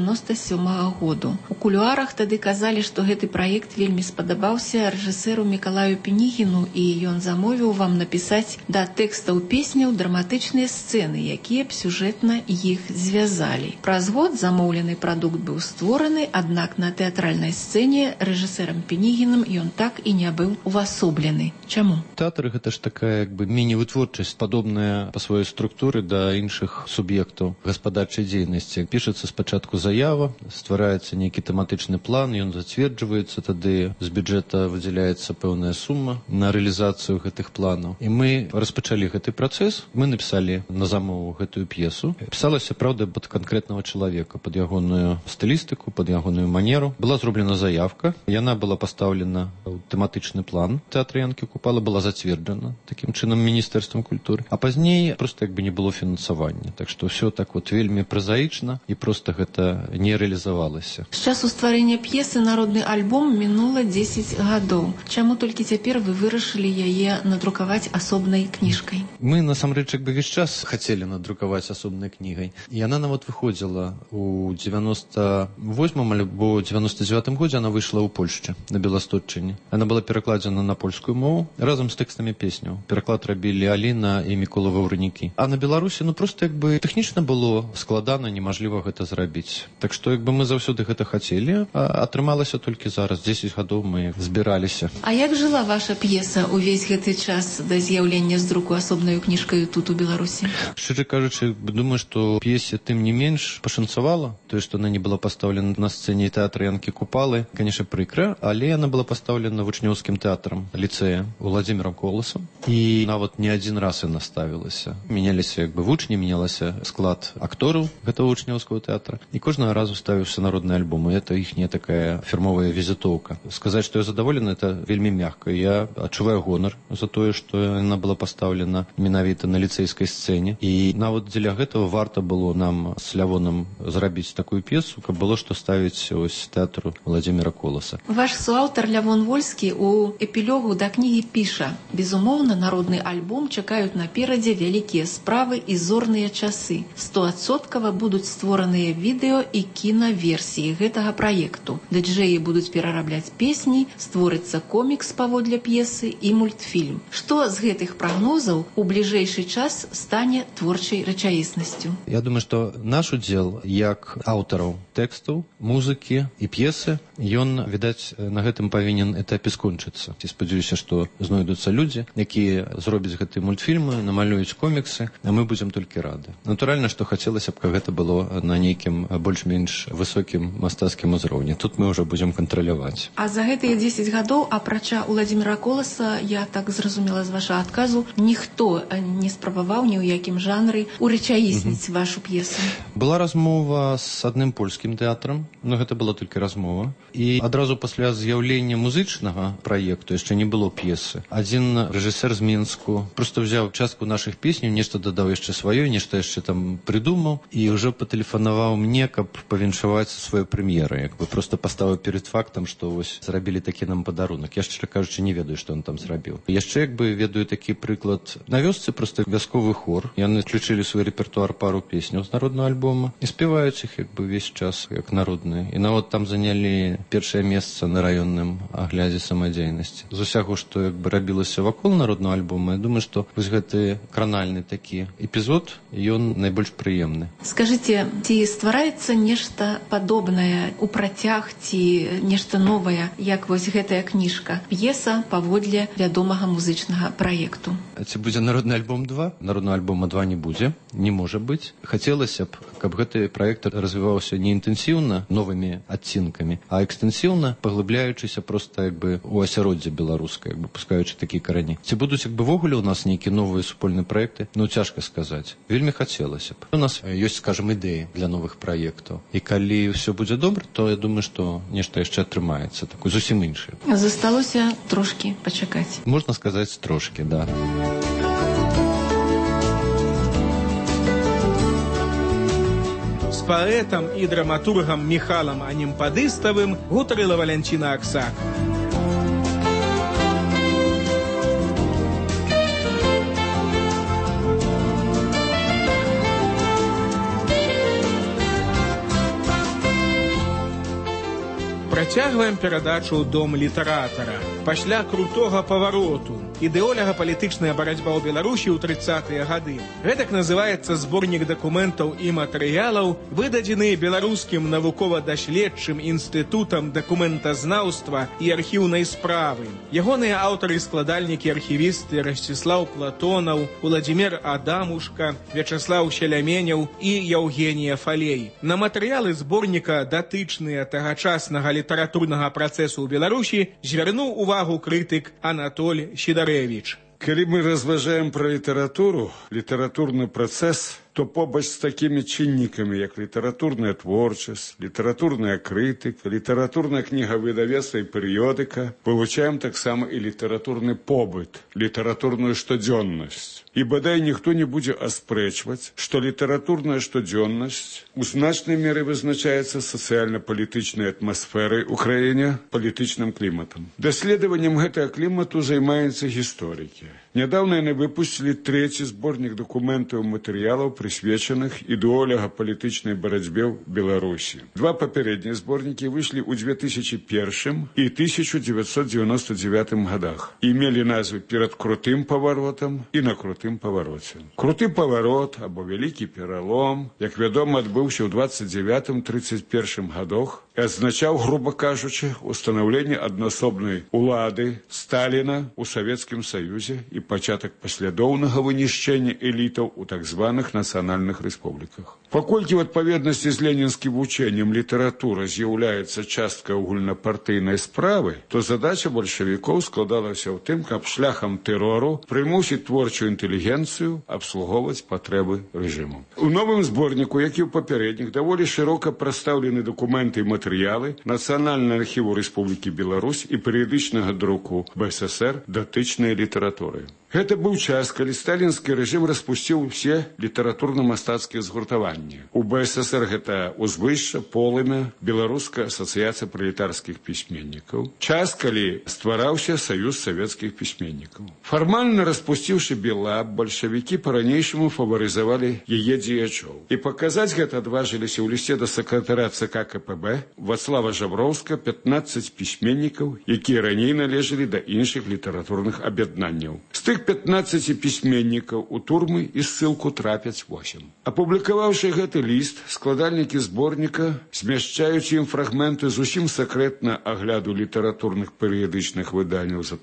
году. У кулуарах тады казалі, што гэты праект вельмі спадабаўся рэжысэру Мікалаю Пенігіну, і ён замовіў вам напісаць да тэкстаў песняў драматычныя сцэны, якія б сюжэтна іх звязалі. Праз год замоўлены прадукт быў створаны, аднак на тэатральнай сцэне рэжысэрам Пенігіным ён так і не быў увасоблены. Чаму? Тэатр гэта ж такая міні-вытворчасць, падобная па сваёй структуры да іншых суб'ектаў гаспадарчай дзейнасці. Пішацца спачатку заява, ствараецца нейкі тэматычны план, ён зацверджваецца, тады з бюджэта выдзяляецца пэўная сума на рэалізацыю гэтых планаў. І мы распачалі гэты працэс, мы напісалі на замову гэтую п'есу. Пісалася, правда, пад канкрэтнага чалавека, пад ягоную стылістыку, пад ягоную манеру. Была зроблена заявка, яна была пастаўлена ў тэматычны план тэатра Янкі Купала, была зацверджана такім чынам Міністэрствам культуры. А пазней проста не было фінансавання. Так што ўсё так вельмі празаічна і проста гэта не рэалізавалася. З часу стварэння п'есы «Народны альбом» мінула 10 гадоў. Чаму толькі цяпер вы вырашылі яе надрукаваць асобнай кніжкай? Мы, насамрэч, весь час хацелі надрукаваць асобнай кнігай. І яна нават выходзіла у 98-м альбо 99-м годзе, она выйшла ў Польшчы, на Беластотчыне. Она была перакладзена на польскую мову разам з тэкстамі песняў. Пераклад рабілі Аліна і Мікола Ваўранікі. А на Беларусі, проста тэхнічна было складана, немажліва гэта зрабіць. Так што мы заўсёды гэта хацелі, а атрымалася толькі зараз. 10 гадоў мы збіраліся. А як жыла ваша п'еса ўвесь гэты час да з'яўлення з друку асобнаю кніжкаю тут у Беларусі? Шчыра кажучы, думаю, што п'есе тым не менш пашанцавала. Тое, што она не была пастаўлена на сцэне тэатра Янкі Купалы, канешне, прыкра, але яна была пастаўлена вучнёўскім тэатрам ліцэя Уладзімірам Коласам. І нават не адзін раз яна ставілася. Мяняліся вучні, мянялася склад актораў гэтага вучнёўскага тэатра. І кожнага разу ставіўся народны альбом. І это іхняя такая фірмовая візітоўка. Сказаць, што я задаволены, это вельмі мякка. Я адчуваю гонар за тое, што яна была пастаўлена менавіта на ліцэйскай сцэне. І нават дзеля гэтага варта было нам з Лявонам зрабіць такую п'есу, каб было што ставіць тэатру Уладзіміра Коласа. Ваш суаўтар Лявон Вольскі у эпілогу да кнігі піша: «Безумоўна, народны альбом чакаюць наперадзе вялікія справы і зорныя часы. 100% будуць створаныя відэо і кінаверсіі гэтага праекту. Дэджэі будуць перарабляць песні, створыцца комікс паводле п'есы і мультфільм. Што з гэтых прагнозаў у бліжэйшы час стане творчай рэчаіснасцю?» Я думаю, што наш удзел як аўтараў тэкстаў, музыкі і п'есы, ён, відаць, на гэтым павінен этапе скончыцца. І спадзяюся, што знойдуцца людзі, якія зробяць гэтыя мультфільмы, намалююць коміксы, а мы будзем толькі рады. Натуральна, што хацелася б, каб гэта было на нейкім больш-менш высокім мастацкім узроўні. Тут мы ўжо будзем кантраляваць. А за гэтыя 10 гадоў, апрача Уладзіміра Коласа, я так зразумела з вашага адказу, ніхто не спрабаваў ні ў якім жанры урэчаісніць вашу п'есу? Была размова з адным польскім тэатрам, но гэта была толькі размова. І адразу пасля з'яўлення музычнага праекту, яшчэ не было п'есы, адзін рэжысэр з Мінску проста взяў частку нашых песняў, нешта дадаў яшчэ сваёй, нешта яшчэ там прыдумаў і ўжо патэлефанаваў мне, каб павіншаваць сваю прэм'еру. Проста паставіў перад фактам, што вось зрабілі такі нам падарунак. Я, шчыра кажучы, не ведаю, што ён там зрабіў. Яшчэ ведаю такі прыклад. На вёсцы проста вясковы хор. Яны включылі свой рэпертуар пару песняў з народнага альбома і спяваюць іх увесь час як народныя. І нават там занялі першае месца на раённым аглядзе самадзейнасці. З усяго, што рабілася вакол народнага альбома, я думаю, што вось гэты кранальны такі эпізод, ён найбольш прыемны. Скажыце, ці ствараецца нешта падобнае у працяг ці нешта новае, як вось гэтая кніжка, п'еса паводле вядомага музычнага праекту? ці будзе народны альбом 2. Народного альбома 2 не будзе, не можа быць. Хацелася б, каб гэты праект развіваўся не інтэнсіўна новымі адцінкамі, а экстэнсіўна, паглыбляючыся проста як бы у асяроддзе беларускае, як бы пускаючы такія карані. Ці будуць як бы вогуле у нас нейкія новыя супольныя праекты? Ну, цяжка сказаць. Вельмі хацелася б. У нас ёсць, скажем, ідэі для новых праектаў. І калі ўсё будзе добра, то я думаю, што нешта яшчэ атрымаецца, такое зусім іншае. Засталося трошкі пачакаць. Можна сказаць, трошкі, да. З паэтам і драматургам Міхалам Анімпадыставым гутарыла Валянціна Аксак. Працягваем перадачу «Дом літаратара». Пасля крутога павароту ідэоляга палітычная барацьба ў Беларусі ў 30-е гады. Гэтак называецца зборнік дакументаў і матэрыялаў, выдадзены беларускім навукова-даследчым інстытутам дакументазнаўства і архіўнай справы. Ягоныя аўтары-складальнікі архівісты Расціслаў Платонаў, Уладзімір Адамушка, Вячаслаў Щеляменяў і Яўгенія Фалей. На матэрыялы зборніка, датычныя тагачаснага літаратурнага працэсу ў Беларусі, звярнуў увагу крытык Анатоль Сідарэвіч. Калі мы разважаем пра літаратуру, літаратурны працэс, то побач з такімі чыннікамі, як літаратурная творчасць, літаратурная крытыка, літаратурная кнігавыдавецтва і перыёдыка, вылучаем таксама і літаратурны побыт, літаратурную штодзённасць. І бадай ніхто не будзе аспрэчваць, што літаратурная штодзённасць у значнай меры вызначаецца сацыяльна-палітычнай атмасферай у краіне, палітычным кліматам. Даследаваннем гэтага клімату займаюцца гісторыкі. Нядаўна яны выпусцілі 3-й зборнік дакументаў і матэрыялаў, прысвечаных ідэоляга-палітычнай барацьбе ў Беларусі. 2 папярэднія зборнікі выйшлі ў 2001 і 1999 годах і мелі назвы «Перад крутым паваротам» і «На крутым павароце». Круты паварот або вялікі пералом, як вядома, адбыўся ў 29-31 годах і адзначаў, груба кажучы, устанаўленне аднасобнай улады Сталіна ў Савецкім Саюзе і пачатак паслядоўнага вынішчэння элітаў у так званых нацыянальных рэспубліках. Паколькі в адпаведнасці з ленінскім вучэннем літаратура з'яўляецца часткай агульнапартыйнай справы, то задача бальшавікоў складалася ў тым, каб шляхам тэрору прымусіць творчую інтэлігенцыю абслугоўваць патрэбы рэжыму. У новым зборніку, як і ў папярэдніх, даволі шырока прадстаўлены дакументы і матэрыялы Нацыянальнага архіву Рэспублікі Беларусь і перыядычнага друку БССР датычнай літаратуры. Гэта быў час, калі сталінскі рэжым распусціў усе літаратурна-мастацкія згуртаванні. У БССР гэта Узвышша, Полымя, Беларуская асацыяцыя пралетарскіх пісьменнікаў. Час, калі ствараўся Саюз савецкіх пісьменнікаў. Фармальна распусціўшы Беллаб, бальшавікі па-ранейшаму фаварызавалі яе дзеячоў. І паказаць гэта адважыліся ў лісце да сакратара ЦК КПБ Вацлава Жаброўска 15 пісьменнікаў, якія раней належалі да іншых літаратурных аб'яднанняў. З тых 15 пісьменнікаў у турмы і ссылку трапяць 8. Апублікаваўшы гэты ліст, складальнікі зборніка змяшчаюць ім фрагменты зусім сакрэтна агляду літаратурных перыядычных выданняў за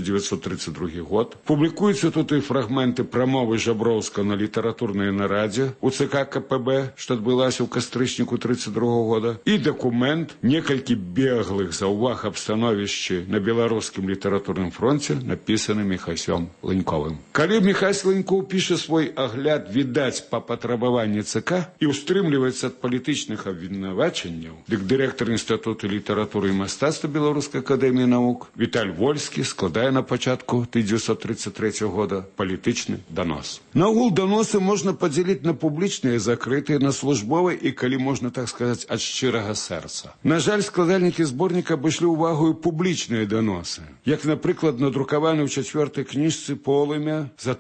1932 год. Публікуюцца тут і фрагменты прамовы Жаброўска на літаратурнай нарадзе у ЦК КПБ, што адбылася ў кастрычніку 1932 года, і дакумент некалькі беглых заўваг аб становішчы на беларускім літаратурным фронце, напісаны Міхасём Ланьковым. Калі Міхась Ланькоў піша свой агляд, відаць, па патрабаванні ЦК і ўстрымліваецца ад палітычных абвінавачанняў, дык дырэктар Інстытуту літаратуры і мастацтва Беларускай акадэміі навук Віталь Вольскі складае на пачатку 1933 года палітычны данос. Наогул даносы можна падзяліць на публічныя, закрытыя, на службовыя і, калі можна так сказаць, ад шчырага сэрца. На жаль, складальнікі зборніка абышлі ўвагу і публічныя даносы, як, напрыклад, надрукаваны ў 4-й кніжцы «Полымя» за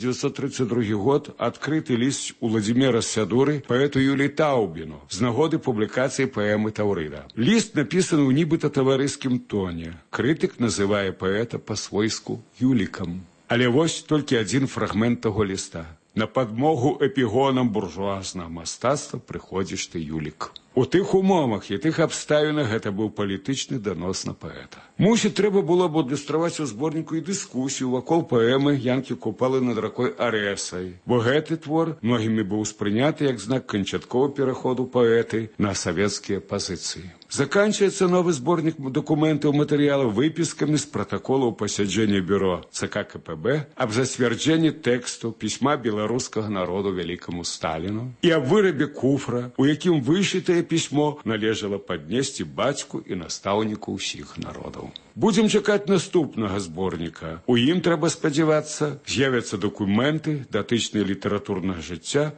1932 год адкрыты ліст Уладзіміра Сядуры паэту Юліі Таубіну з нагоды публікацыі паэмы Таўрыда. Ліст напісаны ў нібыта таварыскім тоне. Крытык называе паэта па-свойску Юлікам. Але вось толькі адзін фрагмент таго ліста. На падмогу эпігонам буржуазнага мастацтва прыходзіш ты, Юлік. У тых умовах і тых абставінах гэта быў палітычны данос на паэта. Мусіць, трэба было б адлюстраваць у зборніку і дыскусію вакол паэмы Янкі Купалы над ракой Арэсай, бо гэты твор многімі быў успрыняты як знак канчатковага пераходу паэты на савецкія пазіцыі. Заканчваецца новы зборнік дакументаў матэрыялаў выпіскамі з пратаколаў пасяджэння бюро ЦК КПБ аб зацвярджэнні тэксту пісьма беларускага народу вялікаму Сталіну і аб вырабе куфра, у якім вышытае пісьмо належала паднесці бацьку і настаўніку ўсіх народаў. Будзем чакаць наступнага зборніка. У ім, трэба спадзявацца, з'явяцца дакументы, датычныя літаратурнага жыцця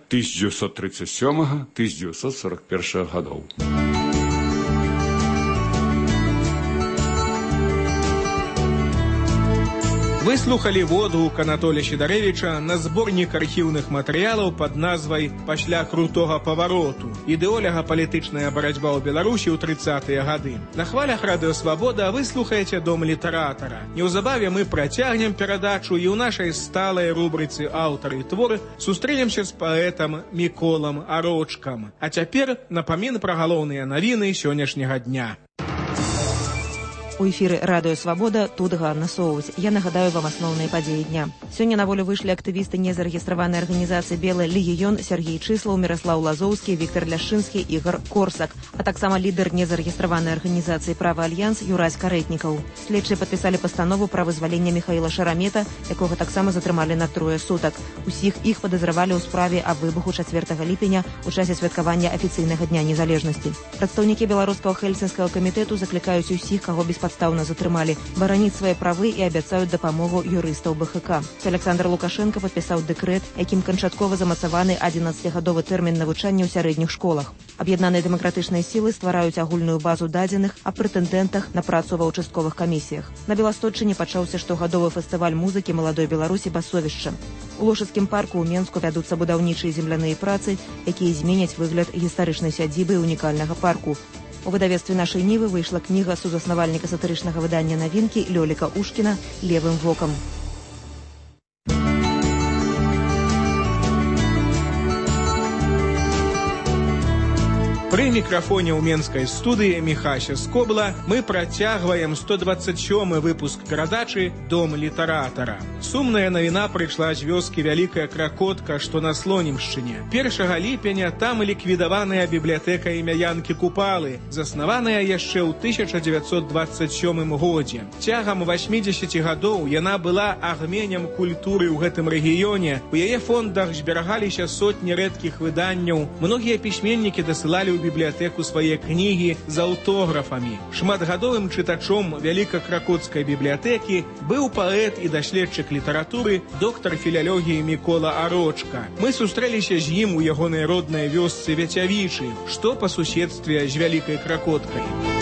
1937-1941 гадоў. Вы слухали водгук Анатолія Сідарэвіча на зборнік архіўных матэрыялаў пад назвай «Пасля крутога павароту. Ідэоляга палітычная барацьба ў Беларусі ў 30-е гады». На хвалях Радыё Свабода вы слухаеце Дом літаратара. Неўзабаве мы працягнем перадачу і ў нашай сталай рубрыцы «Аўтары твор» сустрэнемся з паэтам Міколам Арочкам. А цяпер напамін пра галоўныя навіны сённяшняга дня. У эфіры Радыё Свабода, тут Ганна Соус. Я нагадаю вам асноўныя падзеі дня. Сёння на волю выйшлі актывісты незарэгістраванай арганізацыі «Белы легіён» Сергей Чыслаў, Міраслаў Лазоўскі, Віктор Ляшчынскі, Ігор Корсак, а таксама лідар незарэгістраванай арганізацыі «Права Альянс» Юрась Карэтнікаў. Следчыя падпісалі пастанову пра вызваленне Міхаіла Шарамета, якога таксама затрымалі на 3 сутак. Усіх іх падазравалі ў справе аб выбуху 4 ліпеня у часе святкавання афіцыйнага дня незалежнасці. Прадстаўнікі беларускага хельсінскага камітэту заклікаюць усіх, каго беспадстаўна затрымалі, бараніць свае правы і абяцаюць дапамогу юрыстаў БХК. Александр Лукашенко падпісаў дэкрэт, якім канчаткова замацаваны 11-гадовы тэрмін навучання ў сярэдніх школах. Аб'яднаныя дэмакратычныя сілы ствараюць агульную базу дадзеных аб прэтэндэнтах на працу ва ўчастковых камісіях. На Беласточчыне пачаўся штогадовы фестываль музыкі маладой Беларусі «Басовішча». У Лошыцкім парку ў Менску вядуцца будаўнічыя земляныя працы, якія зменяць выгляд гістарычнай сядзібы і унікальнага парку. У выдавецтве нашай Нівы выйшла кніга сузаснавальніка сатырычнага выдання навінкі Лёліка Ушкіна «Левым вокам». Пры мікрафоне ў менскай студыі Міхася Скобла мы працягваем 127-й выпуск перадачы «Дом літаратара». Сумная навіна прыйшла з вёскі Вялікая Кракотка, што на Слонімшчыне. 1 ліпеня там ліквідаваная бібліятэка імя Янкі Купалы, заснаваная яшчэ ў 1927 годзе. Цягам 80 гадоў яна была агменем культуры ў гэтым рэгіёне. У яе фондах зберагаліся сотні рэдкіх выданняў. Многія пісьменнікі дасылалі ў бібліятэку свае кнігі з аўтографамі. Шматгадовым чытачом Вялікакракоцкай бібліятэкі быў паэт і даследчык літаратуры доктар філялогіі Мікола Арочка. Мы сустрэліся з ім у ягонай роднай вёсцы Вяцявічы, што па суседстве з Вялікай Кракоткай.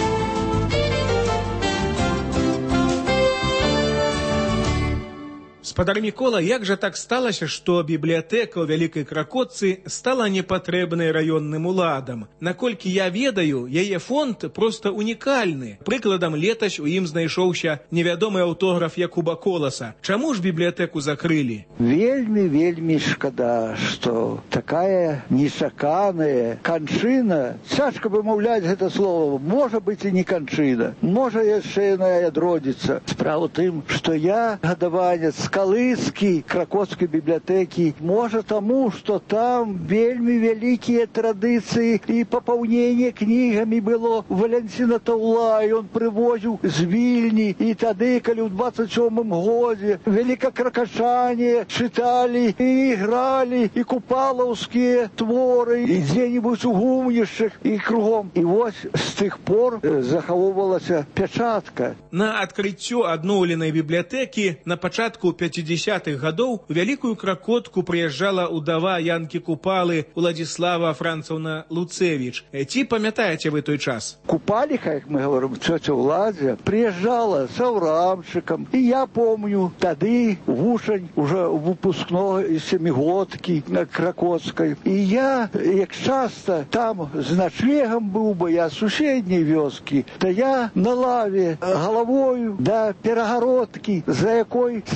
Спадар Мікола, як жа так сталася, што бібліятэка ў Вялікай Кракотцы стала непатрэбнай раённым уладам? Наколькі я ведаю, яе фонд проста унікальны. Прыкладам, летась у ім знайшоўся невядомы аўтограф Якуба Коласа. Чаму ж бібліятэку закрылі? Вельмі шкада, што такая нечаканая канчына, цяжка вымаўляць гэта слово, можа быць і не канчына, можа яшчэ яна адродзіцца. Справа тым, што я гадаванец калыскі Кракоцкай бібліятэкі, можа таму, што там вельмі вялікія традыцыі і папаўненне кнігамі было. Валянціна Таўла, ён прывозіў з Вільні, і тады, калі ў 27-м годзе великакракачане чыталі і ігралі і купалаўскія творы, і дзе-нибудь у гумнішчах і кругом. І вось з тых пор захоўвалася пячатка. На адкрыццё адноўленай бібліятэкі на пачатку 50-х гадоў у Вялікую Кракотку прыязджала ўдава Янкі Купалы Уладзіслава Францаўна Луцевіч. Ці памятаеце вы той час? Купаліха, як мы говорим, цёця Уладзя, прыязджала з аўрамчыкам. І я помню, тады вучань уже выпускной сямігодкі на Кракоцкай. І я, як часта там з начлегам быў бы я суседняй вёскі, то я на лаве галавою да перагародкі, за якой складвалася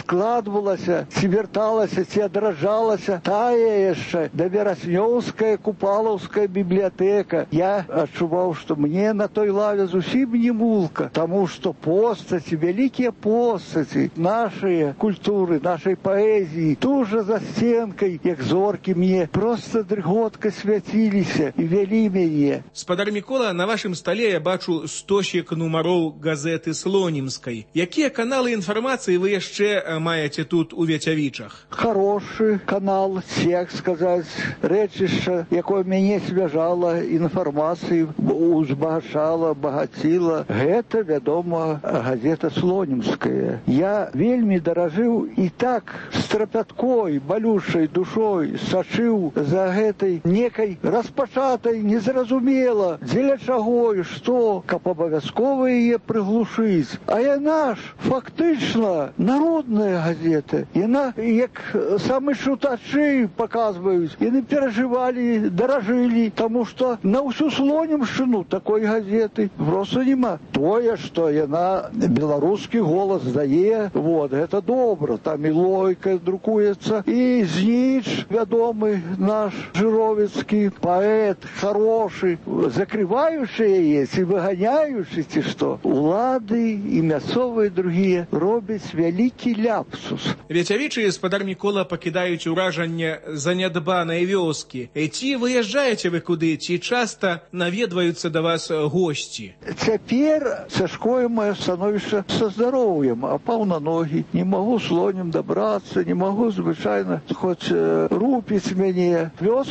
наведвалася, ці вярталася, ці адраджалася тая яшчэ давераснёўская купалаўская бібліятэка. Я адчуваў, што мне на той лаве зусім не мулка, таму што постаці, вялікія постаці нашай культуры, нашай паэзіі, тужа за сценкай, як зоркі мне проста дрыготка свяціліся і вялі мяне. Спадар Мікола, на вашым стале я бачу стосік нумароў газеты Слонімскай. Якія каналы інфармацыі вы яшчэ маеце тут у Вецявічах? Хорошы канал, як сказаць, рэчышча, якое мяне свяжала інфармацыі, узбагачала, багаціла. Гэта, вядома, газета Слонімская. Я вельмі даражыў і так з трапяткой, балючай душой сачыў за гэтай некай распачатай, незразумела, дзеля чаго і што, каб абавязкова яе прыглушыць. А яна ж фактычна народная газета. Яна, як самі чытачы паказваюць, яны перажывалі, даражылі, таму што на ўсю Слонімшчыну такой газеты проста няма. Тое, што яна беларускі голас дае, вот, гэта добра. Там і Лойка друкуецца, і Зніч, вядомы наш жыровіцкі паэт, хорошы, закрываючы яе, ці выганяючы, ці што. Улады і мясцовыя другія робяць вялікі ляпсус. Вецявічы, спадар Мікола, пакідаюць уражанне занядбанай вёскі. Ці выязджаеце вы куды, ці часта наведваюцца да вас госці? Цяпер цяжкое маё становішча са здароўем, апаў на ногі, не магу Слонім дабрацца, не магу звычайна хоць рупіць мяне.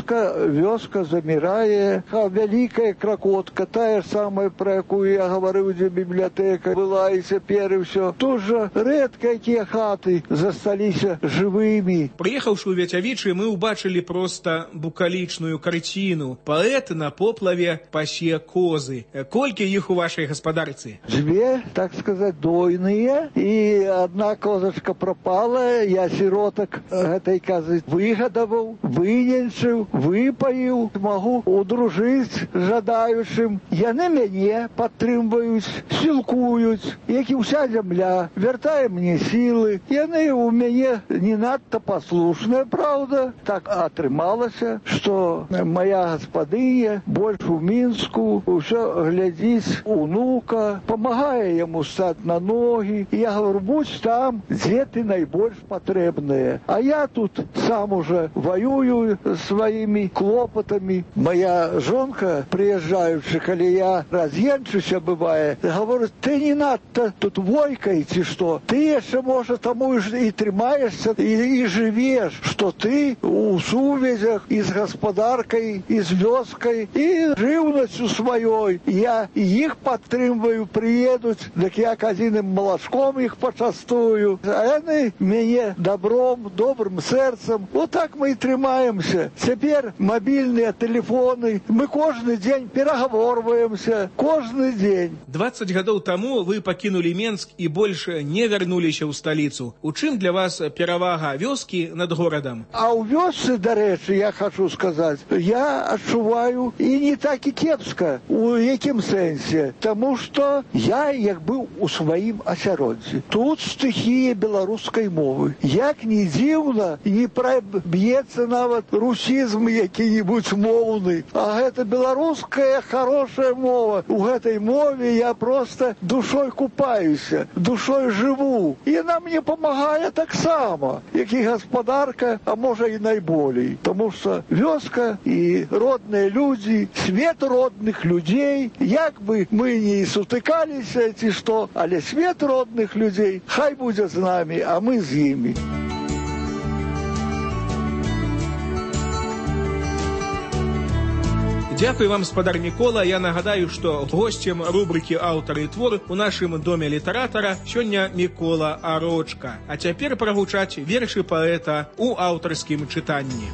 Вёска замірае, вялікая кракотка, тая ж самая, пра якую я гаварыў, дзе бібліятэка была і цяпер і ўсё. Тут жа рэдка якія хаты засталіся жывымі. Прыехаўшы ў Вецявічы, мы ўбачылі проста букалічную карціну. Паэт на поплаве пасе козы. Колькі іх у вашай гаспадарцы? Дзве, так сказаць, дойныя, і адна козачка прапала, я сіротак гэтай козы выгадаваў, выненчыў, выпаіў, магу удружыць жадаючым. Яны мяне падтрымваюць, сілкуюць, як і ўся зямля, вяртае мне сілы. Яны у мяне не надта паслушныя, праўда. Так атрымалася, што моя гаспадыня больш у Мінску, ўсё глядзіць унука, памагае яму стаць на ногі. Я говорю, будь там, дзе ты найбольш патрэбная. А я тут сам уже воюю сваімі клопатамі. Моя жонка, прыязджаючы, калі я раз'енчуся, бывае, говорит, ты не надта тут войкай, ці што? Ты яшчэ, можа, таму і трымаешся, і жывеш, што ты у сувязях і з гаспадаркай, і з вёскай, і жыўнасцю сваёй. Я іх падтрымваю, прыедуць, дык я казіным малачком іх пачастую. А яны мяне добром, добрым сэрцам. Вот так мы і трымаемся. Цяпер мабільныя тэлефоны, мы кожны дзень перагаворваемся, кожны дзень. 20 гадоў таму вы пакінулі Менск і больш не вярнуліся ў сталіцу. У чым для вас перавага вёскі над горадам? А ў вёсцы, дарэчы, я хочу сказаць, я адчуваю і не так і кепска. У якім сэнсе? Таму што я як быў у сваім асяроддзі. Тут стыхія беларускай мовы. Як не дзіўна, не праб'ецца нават русізм які-небудзь моўны. А гэта беларуская хорошая мова. У гэтай мове я проста душой купаюся, душой жыву. І яна мне памагае таксама, як і гаспадарка, а можа і найболей. Таму што вёска і родныя людзі, свет родных людзей, як бы мы не сутыкаліся, ці што, але свет родных людзей хай будзе з намі, а мы з імі. Дякую вам, спадар Мікола. Я нагадаю, што госцем рубрыкі «Аўтары і твор» у нашым доме літаратара сёння Мікола Арочка. А цяпер прагучаць вершы паэта ў аўтарскім чытанні.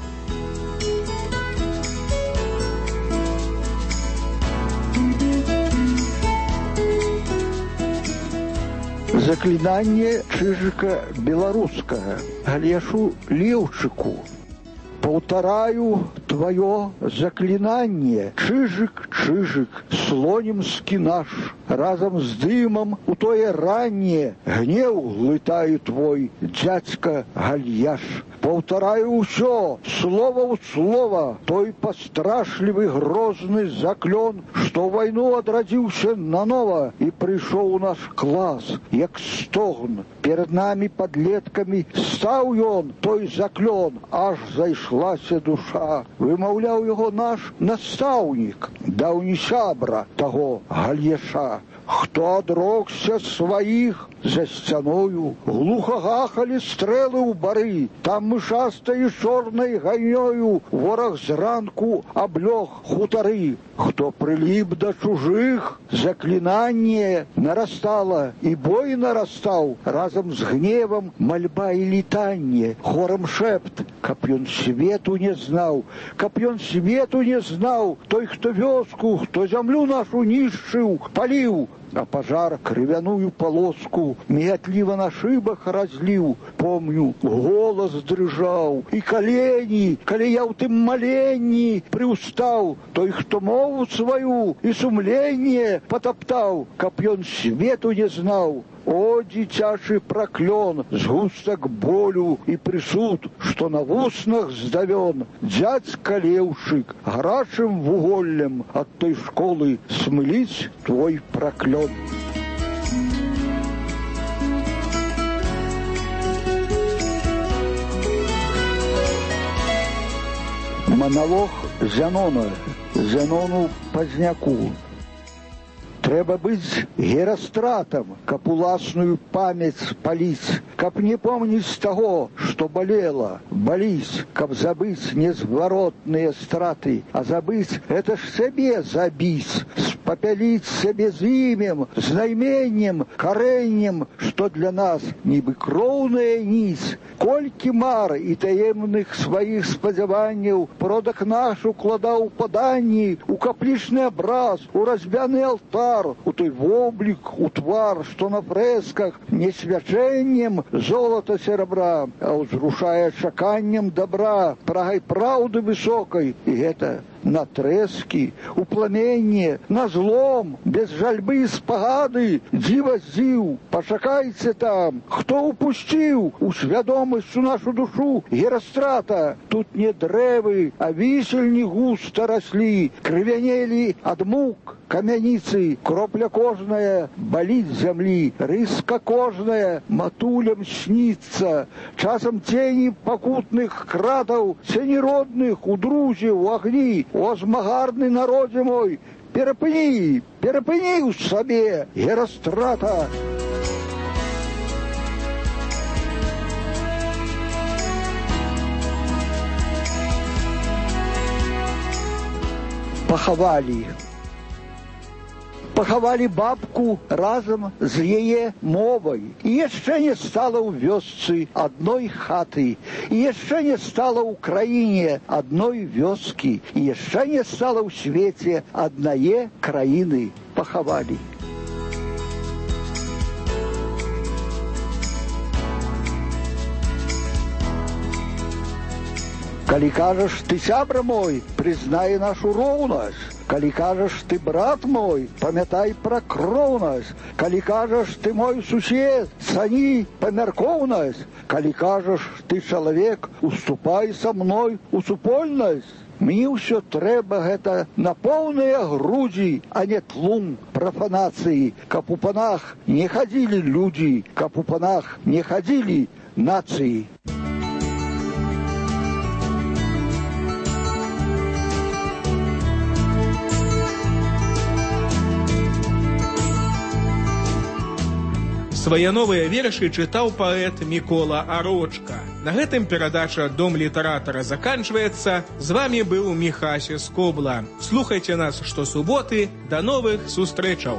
Заклинание Чижика Белорусского. Олешу Левчику. Паўтараю твое заклинание. Чижик, чижик, слонимский наш, разом с дымом у тое раннее гнев глытаю твой, дядька Гальяш. Повтораю усё, слово в слово, той пострашливый грозный заклён, что войну отрадзіўся нанова и пришел наш класс, як стогн. Перед нами подлетками стаў ён, той заклён, аж зайшлася душа. Вымаўляў его наш настаўнік, даўні сябра того Гальяша. Хто адрокся своих, за сцяною глухо гахали стрелы у бары. Там мышастой чорной гайнёю ворог зранку облег хутары. Кто прилип до чужих, заклинание нарастало, и бой нарастал, разом с гневом мольба и летание, хором шепт, каб ён свету не знал, каб ён свету не знал, той, кто вёску, кто землю нашу нищил, палил, а пожар кровяную полоску миготливо на шибах разлил. Помню, голос дрыжал, и колени, коли я в тым маленні приустал, той, кто мову свою и сумление потоптал, каб ён свету не знал. О, дитячий проклен, сгусток болю и присуд, что на вуснах сдавен, дядька Левшик, горячим вуголлем от той школы смылить твой проклен. Монолог Зенона, Зенону Поздняку. Трэба быць Герастратам, каб уласную памяць паліць, каб не помніць таго, што балела, баліць, каб забыць незваротныя страты, а забыць гэта ж сябе забіць, спапяліць сябе з імем, з найменнем, карэннем, што для нас нібы кроўная ніць. Колькі мар і таемных сваіх спадзяванняў продак наш укладаў у паданні, у каплічны абраз, у разбяны алтар, у той воблік, у твар, што на фрэсках не свячэннем золата серабра, а ўзрушае чаканнем добра, прагай праўды высокай, і гэта на трэскі, у пламенне, на злом, без жальбы і спагады, дзіва здзіў, пачакайце там, хто упусціў у свядомасць у нашу душу Герастрата. Тут не дрэвы, а вісельні густа раслі, крывянелі ад мук камяніцы, кропля кожная баліць зямлі, рыска кожная матулям сніцца, часам цені пакутных кратаў, ценіродных у друзе, у агні. О, змагарны народзе мой, перапыні, перапыні ў сабе Герастрата. Пахавалі бабку разам з яе мовай. І яшчэ не стала ў вёсцы адной хаты. І яшчэ не стала ў краіне адной вёскі. І яшчэ не стала ў свеце аднае краіны. Пахавалі. Калі кажаш, ты сябра мой, прызнай нашу роўнасць. Калі кажаш, ты брат мой, памятай пра кроўнасць. Калі кажаш, ты мой сусед, цані памяркоўнасць. Калі кажаш, ты чалавек, уступай са мной у супольнасць. Мне ўсё трэба гэта на поўныя грудзі, а не тлум прафанацыі, каб у панах не хадзілі людзі, каб у панах не хадзілі нацыі. Свае новыя вершы чытаў паэт Мікола Арочка. На гэтым перадача «Дом літаратара» заканчваецца. З вамі быў Міхася Скобла. Слухайце нас штосуботы. Да новых сустрэчаў!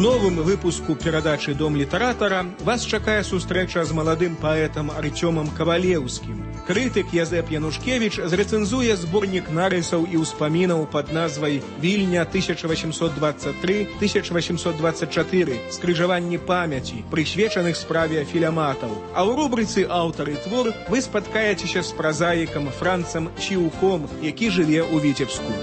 новым выпуску перадачы «Дом літаратара» вас чакае сустрэча з маладым паэтам Артёмам Кавалеўскім. Крытык Язэп Янушкевіч зрэцэнзуе зборнік нарысаў і ўспамінаў пад назвай «Вільня 1823-1824. Скрыжаванні памяці», прысвечаных справе філяматаў. А ў рубрыцы «Аўтар і твор» вы спаткаецеся з празаікам Францам Чіўком, які жыве ў Віцебску.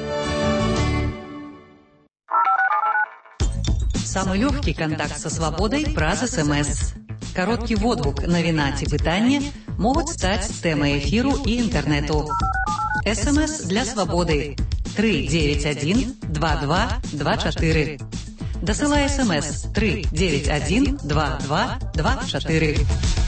Самый легкий контакт со свободой праз СМС. Короткий водгук, навіна ці пытанне могуць стаць тэмай эфіру і інтэрнэту. СМС для свободы 391-2224. Дасылай СМС 391-2224.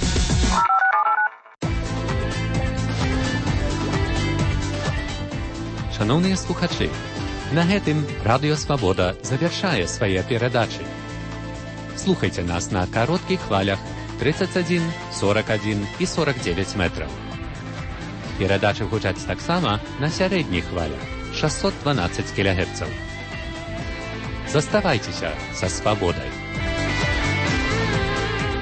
Шановныя слухачы, на гэтым Радыё Свабода завяршае свае перадачы. Слухайце нас на кароткіх хвалях 31, 41 і 49 метраў. Перадачы гучаць таксама на сярэдніх хвалях 612 кГц. Заставайцеся са свабодай.